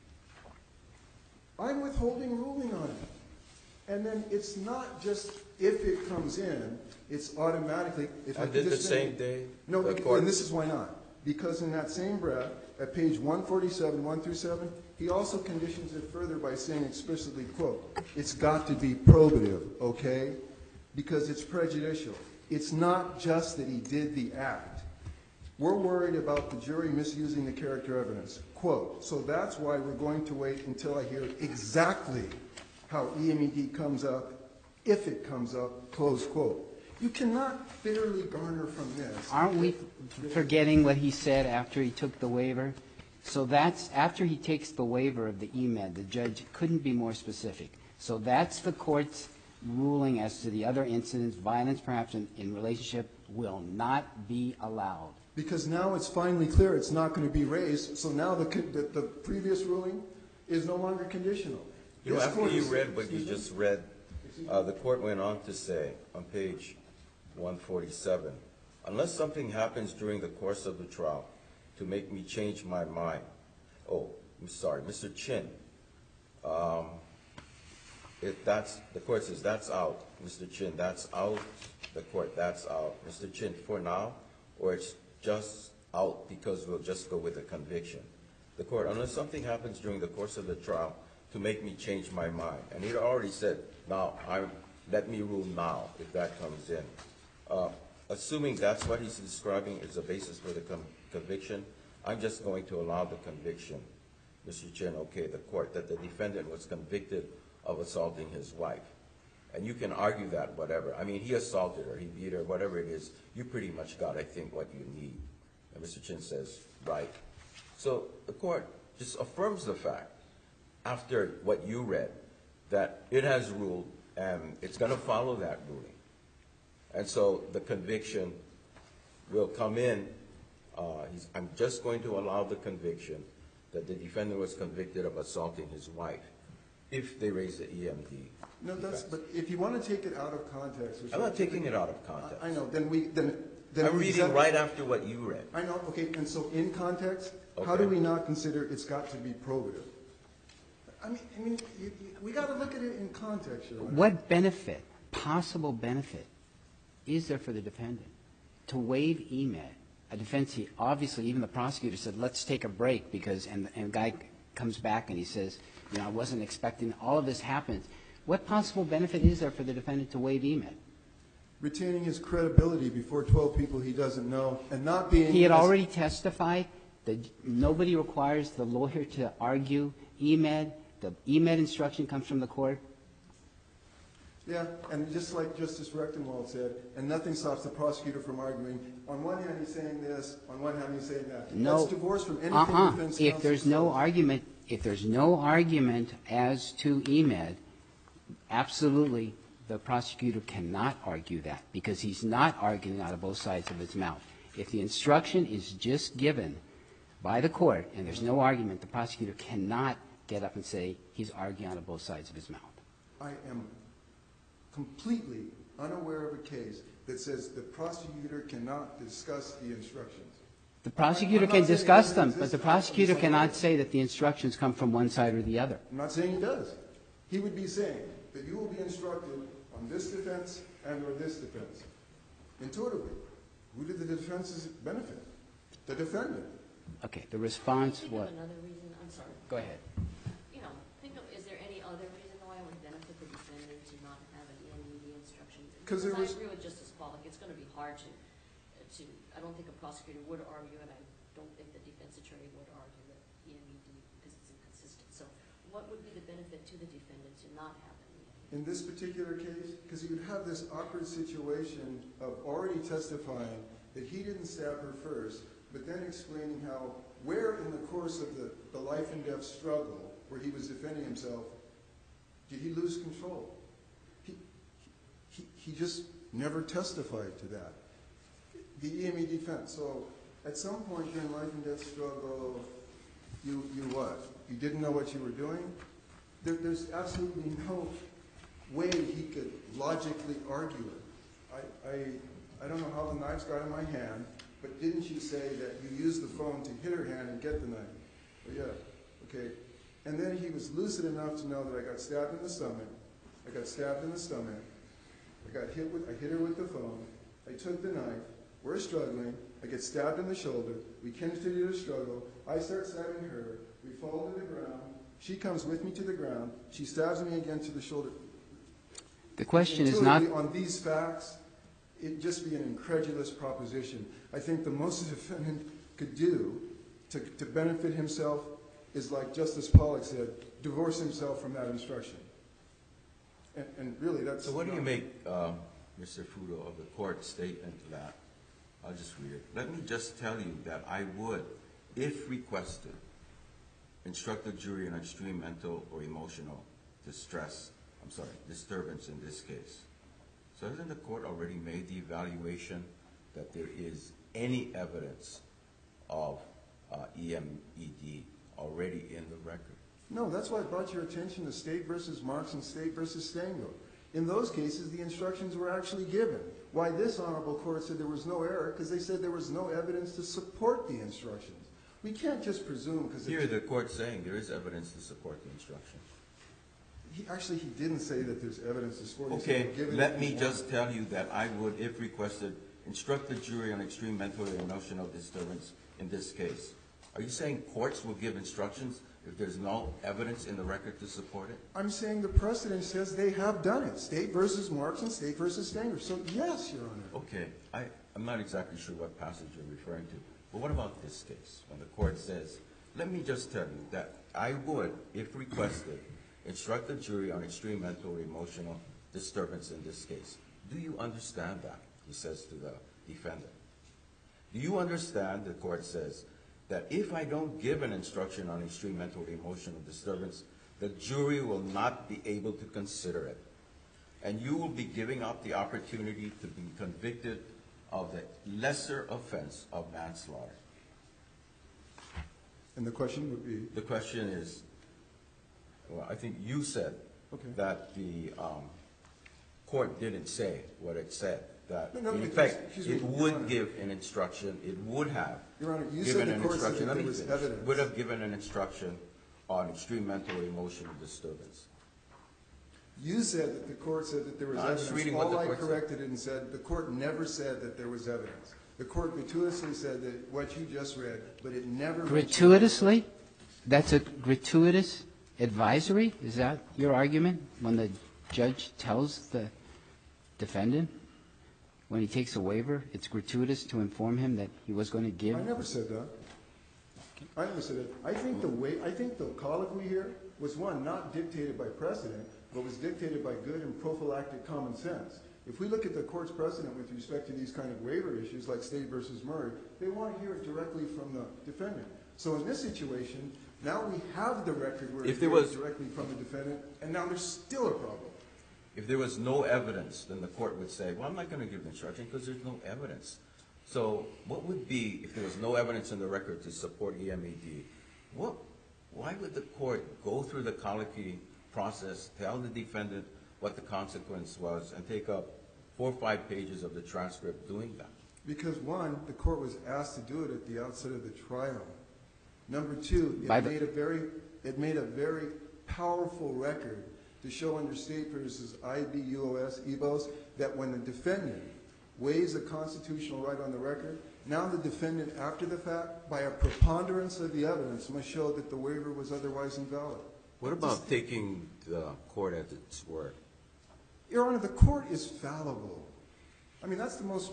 I'm withholding ruling on it. And then it's not just if it comes in, it's automatically. If I did the same day? No, and this is why not. Because in that same breath, at page 147, 1 through 7, he also conditions it further by saying explicitly, quote, it's got to be probative, okay? Because it's prejudicial. It's not just that he did the act. We're worried about the jury misusing the character evidence, quote. So that's why we're going to wait until I hear exactly how EMED comes up, if it comes up, close quote. You cannot fairly garner from this. Aren't we forgetting what he said after he took the waiver? So that's after he takes the waiver of the EMED, the judge couldn't be more specific. So that's the court's ruling as to the other incidents, violence perhaps in relationship, will not be allowed. Because now it's finally clear it's not going to be raised, so now the previous ruling is no longer conditional. You know, after you read what you just read, the court went on to say on page 147, unless something happens during the course of the trial to make me change my mind. Oh, I'm sorry, Mr. Chin. The court says that's out. Mr. Chin, that's out. The court, that's out. Mr. Chin, for now, or it's just out because we'll just go with the conviction. The court, unless something happens during the course of the trial to make me change my mind. And he already said, now, let me rule now if that comes in. Assuming that's what he's describing as a basis for the conviction, I'm just going to allow the conviction, Mr. Chin, okay, the court, that the defendant was convicted of assaulting his wife. And you can argue that, whatever. I mean, he assaulted her, he beat her, whatever it is. You pretty much got, I think, what you need. And Mr. Chin says, right. So the court just affirms the fact, after what you read, that it has ruled and it's going to follow that ruling. And so the conviction will come in. I'm just going to allow the conviction that the defendant was convicted of assaulting his wife if they raise the EMD. No, but if you want to take it out of context. I'm not taking it out of context. I know, then I'm reading right after what you read. I know, okay, and so in context, how Okay. do we not consider it's got to be probative? I mean, we got to look at it in context, Your Honor. What benefit, possible benefit, is there for the defendant to waive EMED? A defense, obviously, even the prosecutor said, let's take a break because, and the guy comes back and he says, you know, I wasn't expecting all of this happens. What possible benefit is there for the defendant to waive EMED? Retaining his credibility before 12 people he doesn't know and not being. He had already testified that nobody requires the lawyer to argue EMED. The EMED instruction comes from the court. Yeah, and just like Justice Rechtenwald said, and nothing stops the prosecutor from arguing. On one hand, he's saying this. On one hand, he's saying that. No. That's divorced from anything defense counsel If there's no argument, as to EMED, absolutely the prosecutor cannot argue that because he's not arguing out of both sides of his mouth. If the instruction is just given by the court and there's no argument, the prosecutor cannot get up and say he's arguing out of both sides of his mouth. I am completely unaware of a case that says the prosecutor cannot discuss the instructions. The prosecutor can discuss them, but the prosecutor cannot say that the instructions come from one side or the other. I'm not saying he does. He would be saying that you will be instructed on this defense and or this defense. Intuitively, who did the defenses benefit? The defendant. Okay, the response Think was, of another reason, I'm sorry. go ahead. You know, is there any other reason why it would benefit the defendant to not have an EMED instruction? 'Cause there I was- agree with Justice Pollack, it's gonna be hard to, I don't think a prosecutor would argue, and I don't think the defense attorney would argue that EMED, because it's inconsistent. So what would be the benefit to the defendant to not have an EMED? In this particular case, because you would have this awkward situation of already testifying that he didn't stab her first, but then explaining how, where in the course of the life and death struggle, where he was defending himself, did he lose control? He just never testified to that. The EME defense. So at some point during life and death struggle, you what? You didn't know what you were doing? There's absolutely no way he could logically argue it. I don't know how the knives got in my hand, but didn't you say that you used the phone to hit her hand and get the knife? Well, yeah, okay. And then he was lucid enough to know that I got stabbed in the stomach. I got stabbed in the stomach. I hit her with the phone. I took the knife. We're struggling. I get stabbed in the shoulder. We continue to struggle. I start stabbing her. We fall to the ground. She comes with me to the ground. She stabs me again to the shoulder. The question is not... On these facts, it'd just be an incredulous proposition. I think the most the defendant could do to benefit himself is, like Justice Pollack said, divorce himself from that instruction. And really, that's... So what do you make, Mr. Fudo, of the court's statement that, I'll just read it. Let me just tell you that I would, if requested, instruct the jury on extreme mental or emotional disturbance in this case. So hasn't the court already made the evaluation that there is any evidence of EMED already in the record? No, that's why I brought your attention to State v. Marks and State v. Stengel. In those cases, the instructions were actually given. Why this honorable court said there was no error, because they said there was no evidence to support the instructions. We can't just presume because... Here the court's saying there is evidence to support the instructions. He didn't say that there's evidence to support it. Okay, let me just tell you that I would, if requested, instruct the jury on extreme mental or emotional disturbance in this case. Are you saying courts will give instructions if there's no evidence in the record to support it? I'm saying the precedent says they have done it. State v. Marks and State v. Stengel. So yes, Your Honor. Okay, I'm not exactly sure what passage you're referring to. But what about this case, when the court says, let me just tell you that I would, if requested, instruct the jury on extreme mental or emotional disturbance in this case. Do you understand that? He says to the defendant. Do you understand, the court says, that if I don't give an instruction on extreme mental or emotional disturbance, the jury will not be able to consider it. And you will be giving up the opportunity to be convicted of the lesser offense of manslaughter. And the question would be? The question is, well, I think you said that the court didn't say what it said. That in fact, it would give an instruction, it would have given an instruction. Let me finish. Would have given an instruction on extreme mental or emotional disturbance. You said that the court said that there was evidence. All I corrected it and said the court never said that there was evidence. The court gratuitously said that what you just read, but it never gratuitously? That's a gratuitous advisory? Is that your argument when the judge tells the defendant when he takes a waiver, it's gratuitous to inform him that he was going to give? I never said that. I never said that. I think the colloquy here was one not dictated by precedent, but was dictated by good and prophylactic common sense. If we look at the court's precedent with respect to these kind of waiver issues like State v. Murray, they want to hear it directly from the defendant. So in this situation, now we have the record where it's directly from the defendant, and now there's still a problem. If there was no evidence, then the court would say, well, I'm not going to give the instruction because there's no evidence. So what would be, if there was no evidence in the record to support EMED, why would the court go through the colloquy process, tell the defendant what the consequence was, and take up 4 or 5 pages of the transcript doing that? Because one, the court was asked to do it at the outset of the trial. Number two, it made a very powerful record to show under State v. IBUOS, EBOS, that when the defendant waives a constitutional right on the record, now the defendant, after the fact, by a preponderance of the evidence, must show that the waiver was otherwise invalid. What about taking the court at its word? Your Honor, the court is fallible. I mean, that's the most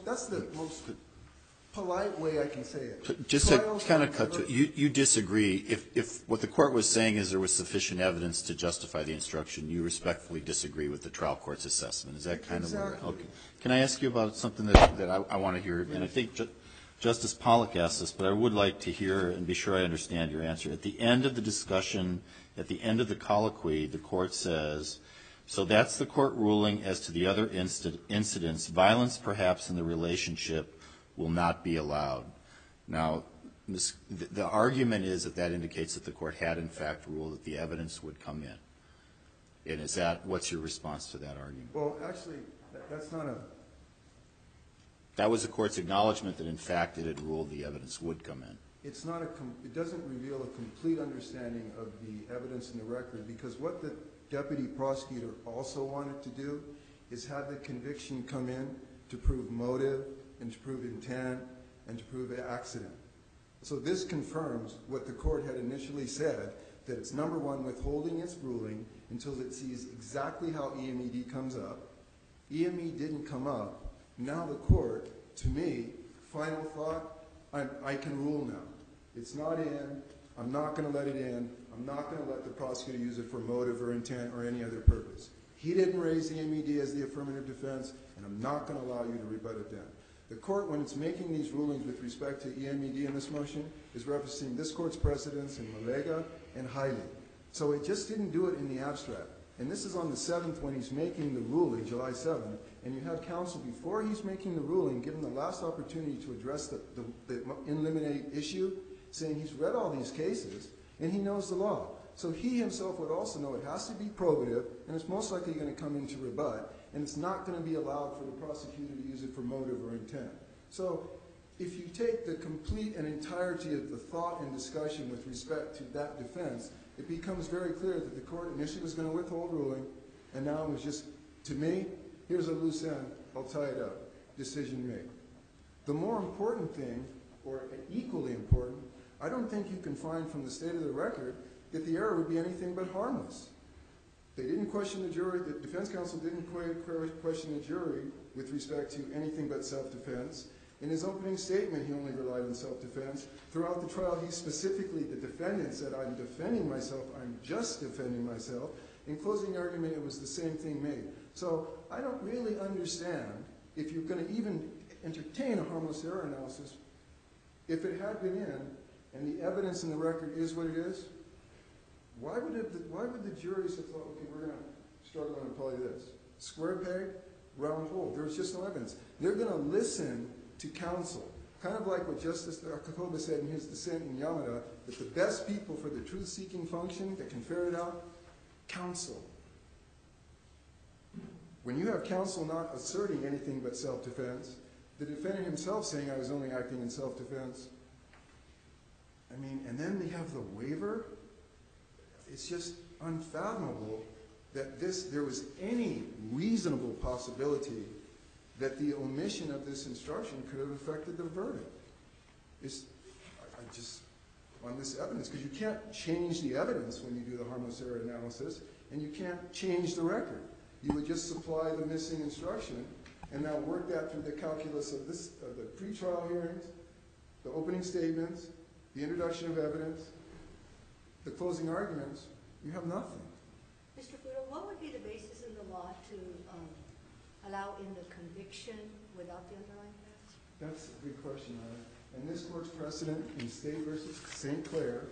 polite way I can say it. Just to kind of cut to it, you disagree. If what the court was saying is there was sufficient evidence to justify the instruction, you respectfully disagree with the trial court's assessment. Is that kind of where? Exactly. Okay. Can I ask you about something that I want to hear? And I think Justice Pollack asked this, but I would like to hear and be sure I understand your answer. At the end of the discussion, at the end of the colloquy, the court says, so that's the court ruling as to the other incidents. Violence, perhaps, in the relationship will not be allowed. Now, the argument is that that indicates that the court had, in fact, ruled that the evidence would come in. And is that, what's your response to that argument? Well, actually, that's not a... That was the court's acknowledgement that, in fact, it had ruled the evidence would come in. It's not it doesn't reveal a complete understanding of the evidence in the record, because what the deputy prosecutor also wanted to do is have the conviction come in to prove motive and to prove intent and to prove accident. So this confirms what the court had initially said, that it's, number one, withholding its ruling until it sees exactly how EMED comes up. EME didn't come up. Now the court, to me, final thought, I can rule now. It's not in. I'm not going to let it in. I'm not going to let the prosecutor use it for motive or intent or any other purpose. He didn't raise EMED as the affirmative defense, and I'm not going to allow you to rebut it then. The court, when it's making these rulings with respect to EMED in this motion, is referencing this court's precedents in Malega and Haile. So it just didn't do it in the abstract. And this is on the 7th when he's making the ruling, July 7th, and you have counsel before he's making the ruling, given the last opportunity to address the in limine issue, saying he's read all these cases and he knows the law. So he himself would also know it has to be probative, and it's most likely going to come into rebut, and it's not going to be allowed for the prosecutor to use it for motive or intent. So if you take the complete and entirety of the thought and discussion with respect to that defense, it becomes very clear that the court initially was going to withhold ruling, and now it was just, to me, here's a loose end, I'll tie it up, decision made. The more important thing, or equally important, I don't think you can find from the state of the record that the error would be anything but harmless. They didn't question the jury, the defense counsel didn't question the jury with respect to anything but self-defense. In his opening statement, he only relied on self-defense. Throughout the trial, he specifically, the defendant said, I'm defending myself, I'm just defending myself. In closing argument, it was the same thing made. So I don't really understand, if you're going to even entertain a harmless error analysis, if it had been in, and the evidence in the record is what it is, why would the juries have thought, okay, we're going to struggle and apply this? Square peg, round hole. There's just no evidence. They're going to listen to counsel, kind of like what Justice Kakoba said in his dissent in Yamada, that the best people for the truth-seeking function that can ferret out, counsel. When you have counsel not asserting anything but self-defense, the defendant himself saying I was only acting in self-defense, I mean, and then they have the waiver. It's just unfathomable that there was any reasonable possibility that the omission of this instruction could have affected the verdict. I just, on this evidence, because you can't change the evidence when you do the harmless error analysis, and you can't change the record. You would just supply the missing instruction, and now work that through the calculus of the pretrial hearings, the opening statements, the introduction of evidence, the closing arguments. You have nothing. Mr. Fudo, what would be the basis in the law to allow in the conviction without the underlying facts? That's a good question, Your Honor. And this court's precedent in State v. St. Clair,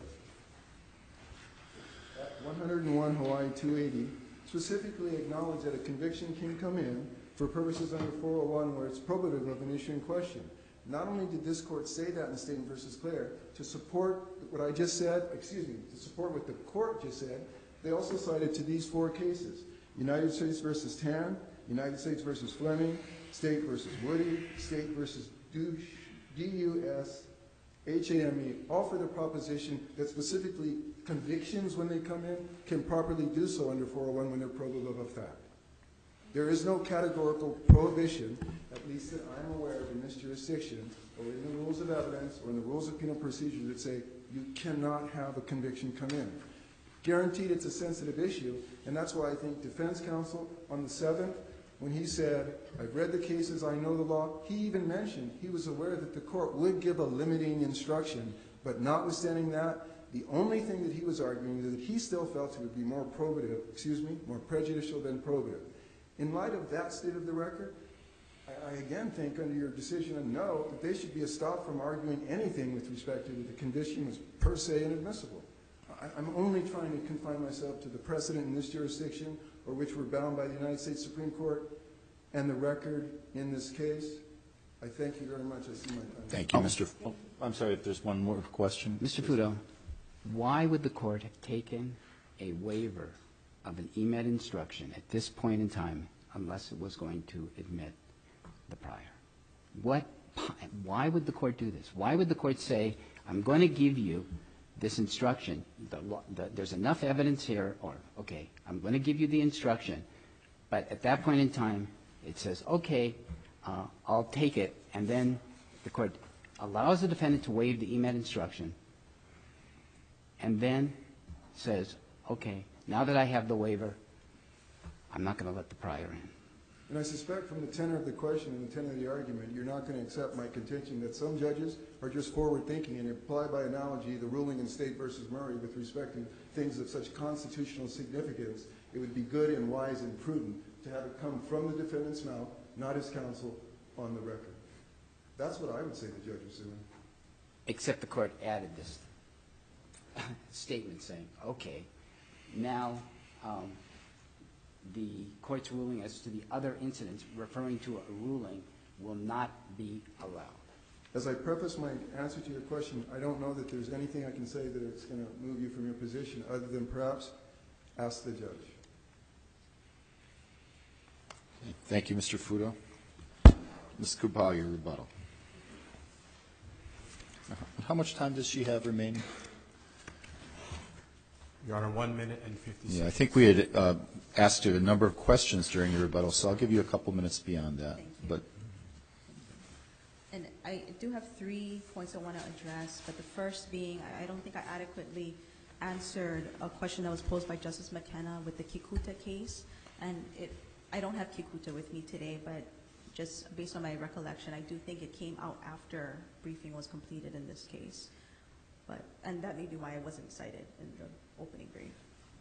at 101 Hawaii 280, specifically acknowledged that a conviction can come in for purposes under 401 where it's probative of an issue in question. Not only did this court say that in State v. Clair, to support what I just said, to support what the court just said, they also cited to these four cases: United States v. Tan, United States v. Fleming, State v. Woody, State v. Douche, D-U-S-H-A-M-E, all for the proposition that specifically convictions, when they come in, can properly do so under 401 when they're probative of a fact. There is no categorical prohibition, at least that I'm aware of in this jurisdiction, or in the rules of evidence, or in the rules of penal procedure that say you cannot have a conviction come in. Guaranteed it's a sensitive issue, and that's why I think defense counsel on the 7th, when he said, I've read the cases, I know the law, he even mentioned he was aware that the court would give a limiting instruction, but notwithstanding that, the only thing that he was arguing is that he still felt it would be more more prejudicial than probative. In light of that state of the record, I again think under your decision and no, that they should be stopped from arguing anything with respect to that the condition was per se inadmissible. I'm only trying to confine myself to the precedent in this jurisdiction, or which we're bound by the United States Supreme Court, and the record in this case. I thank you very much. I see my time. Thank you, Mr. I'm sorry if there's one more question. Mr. Fudo, why would the court have taken a waiver of an EMED instruction at this point in time unless it was going to admit the prior? Why would the court do this? Why would the court say, I'm going to give you this instruction, there's enough evidence here, or, okay, I'm going to give you the instruction, but at that point in time, it says, okay, I'll take it, and then the court allows the defendant to waive the EMED instruction, and then says, okay, now that I have the waiver, I'm not going to let the prior in. And I suspect from the tenor of the question and the tenor of the argument, you're not going to accept my contention that some judges are just forward-thinking and apply by analogy the ruling in State v. Murray with respect to things of such constitutional significance. It would be good and wise and prudent to have it come from the defendant's mouth, not his counsel, on the record. That's what I would say the judge was doing. Except the court added this statement saying, okay, now the court's ruling as to the other incidents referring to a ruling will not be allowed. As I preface my answer to your question, I don't know that there's anything I can say that it's going to move you from your position other than perhaps ask the judge. Thank you, Mr. Fudo. Ms. Kupal, your rebuttal. How much time does she have remaining? Your Honor, 1 minute and 50 seconds. Yeah, I think we had asked you a number of questions during your rebuttal, so I'll give you a couple minutes beyond that. Thank you. But And I do have 3 points I want to address, but the first being I don't think I adequately answered a question that was posed by Justice McKenna with the Kikuta case. And I don't have Kikuta with me today, but just based on my recollection, I do think it came out after briefing was completed in this case. And that may be why I wasn't cited in the opening brief.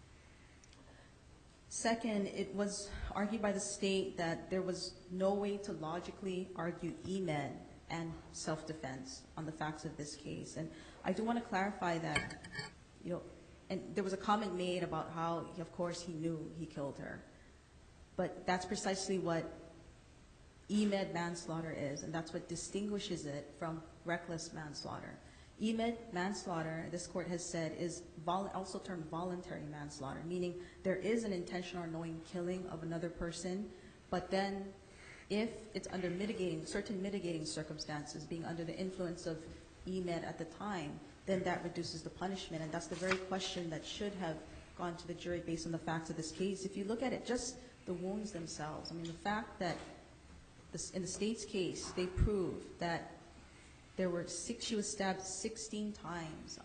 Second, it was argued by the state that there was no way to logically argue EMED and self-defense on the facts of this case. And I do want to clarify that, and there was a comment made about how, of course, he knew he killed her. But that's precisely what EMED manslaughter is, and that's what distinguishes it from reckless manslaughter. EMED manslaughter, this court has said, is also termed voluntary manslaughter, meaning there is an intentional or knowing killing of another person, but then if it's under certain mitigating circumstances, being under the influence of EMED at the time, then that reduces the punishment. And that's the very question that should have gone to the jury based on the facts of this case. If you look at it, just the wounds themselves, I mean, the fact that in the state's case, they proved that she was stabbed 16 times.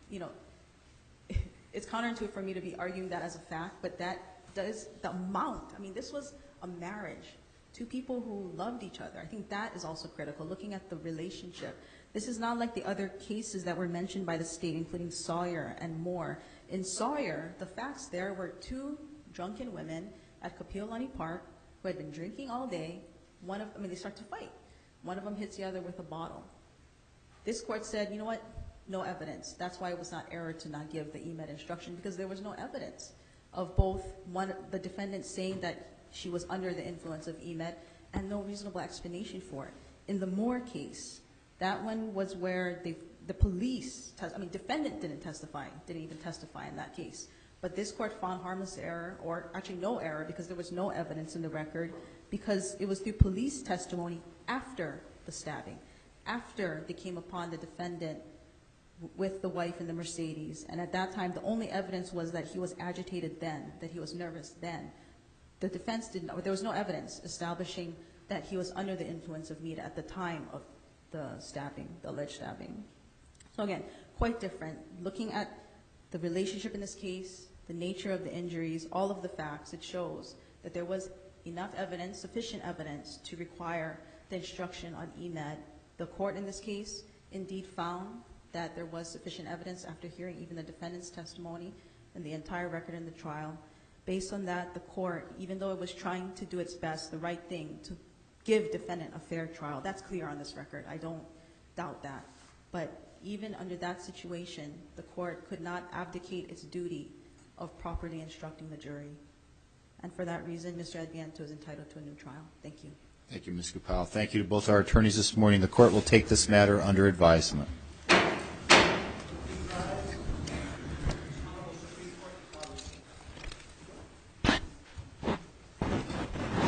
It's counterintuitive for me to be arguing that as a fact, but that does the amount. I mean, this was a marriage, 2 people who loved each other. I think that is also critical, looking at the relationship. This is not like the other cases that were mentioned by the state, including Sawyer and Moore. In Sawyer, the facts there were 2 drunken women at Kapiolani Park who had been drinking all day. They start to fight. One of them hits the other with a bottle. This court said, you know what, no evidence. That's why it was not error to not give the EMED instruction, because there was no evidence of both the defendant saying that she was under the influence of EMED and no reasonable explanation for it. In the Moore case, that one was where the police, defendant didn't even testify in that case. But this court found harmless error, or actually no error, because there was no evidence in the record, because it was through police testimony after the stabbing, after they came upon the defendant with the wife in the Mercedes. And at that time, the only evidence was that he was agitated then, that he was nervous then. the defense did not, there was no evidence establishing that he was under the influence of meat at the time of the stabbing, the alleged stabbing. So again, quite different. Looking at the relationship in this case, the nature of the injuries, all of the facts, it shows that there was enough evidence, sufficient evidence, to require the instruction on EMED. The court in this case indeed found that there was sufficient evidence after hearing even the defendant's testimony and the entire record in the trial. Based on that, the court, even though it was trying to do its best, the right thing, to give defendant a fair trial, that's clear on this record, I don't doubt that. But even under that situation, the court could not abdicate its duty of properly instructing the jury. And for that reason, Mr. Adviento is entitled to a new trial. Thank you. Thank you, Ms. Gopal. Thank you to both our attorneys this morning. The court will take this matter under advisement.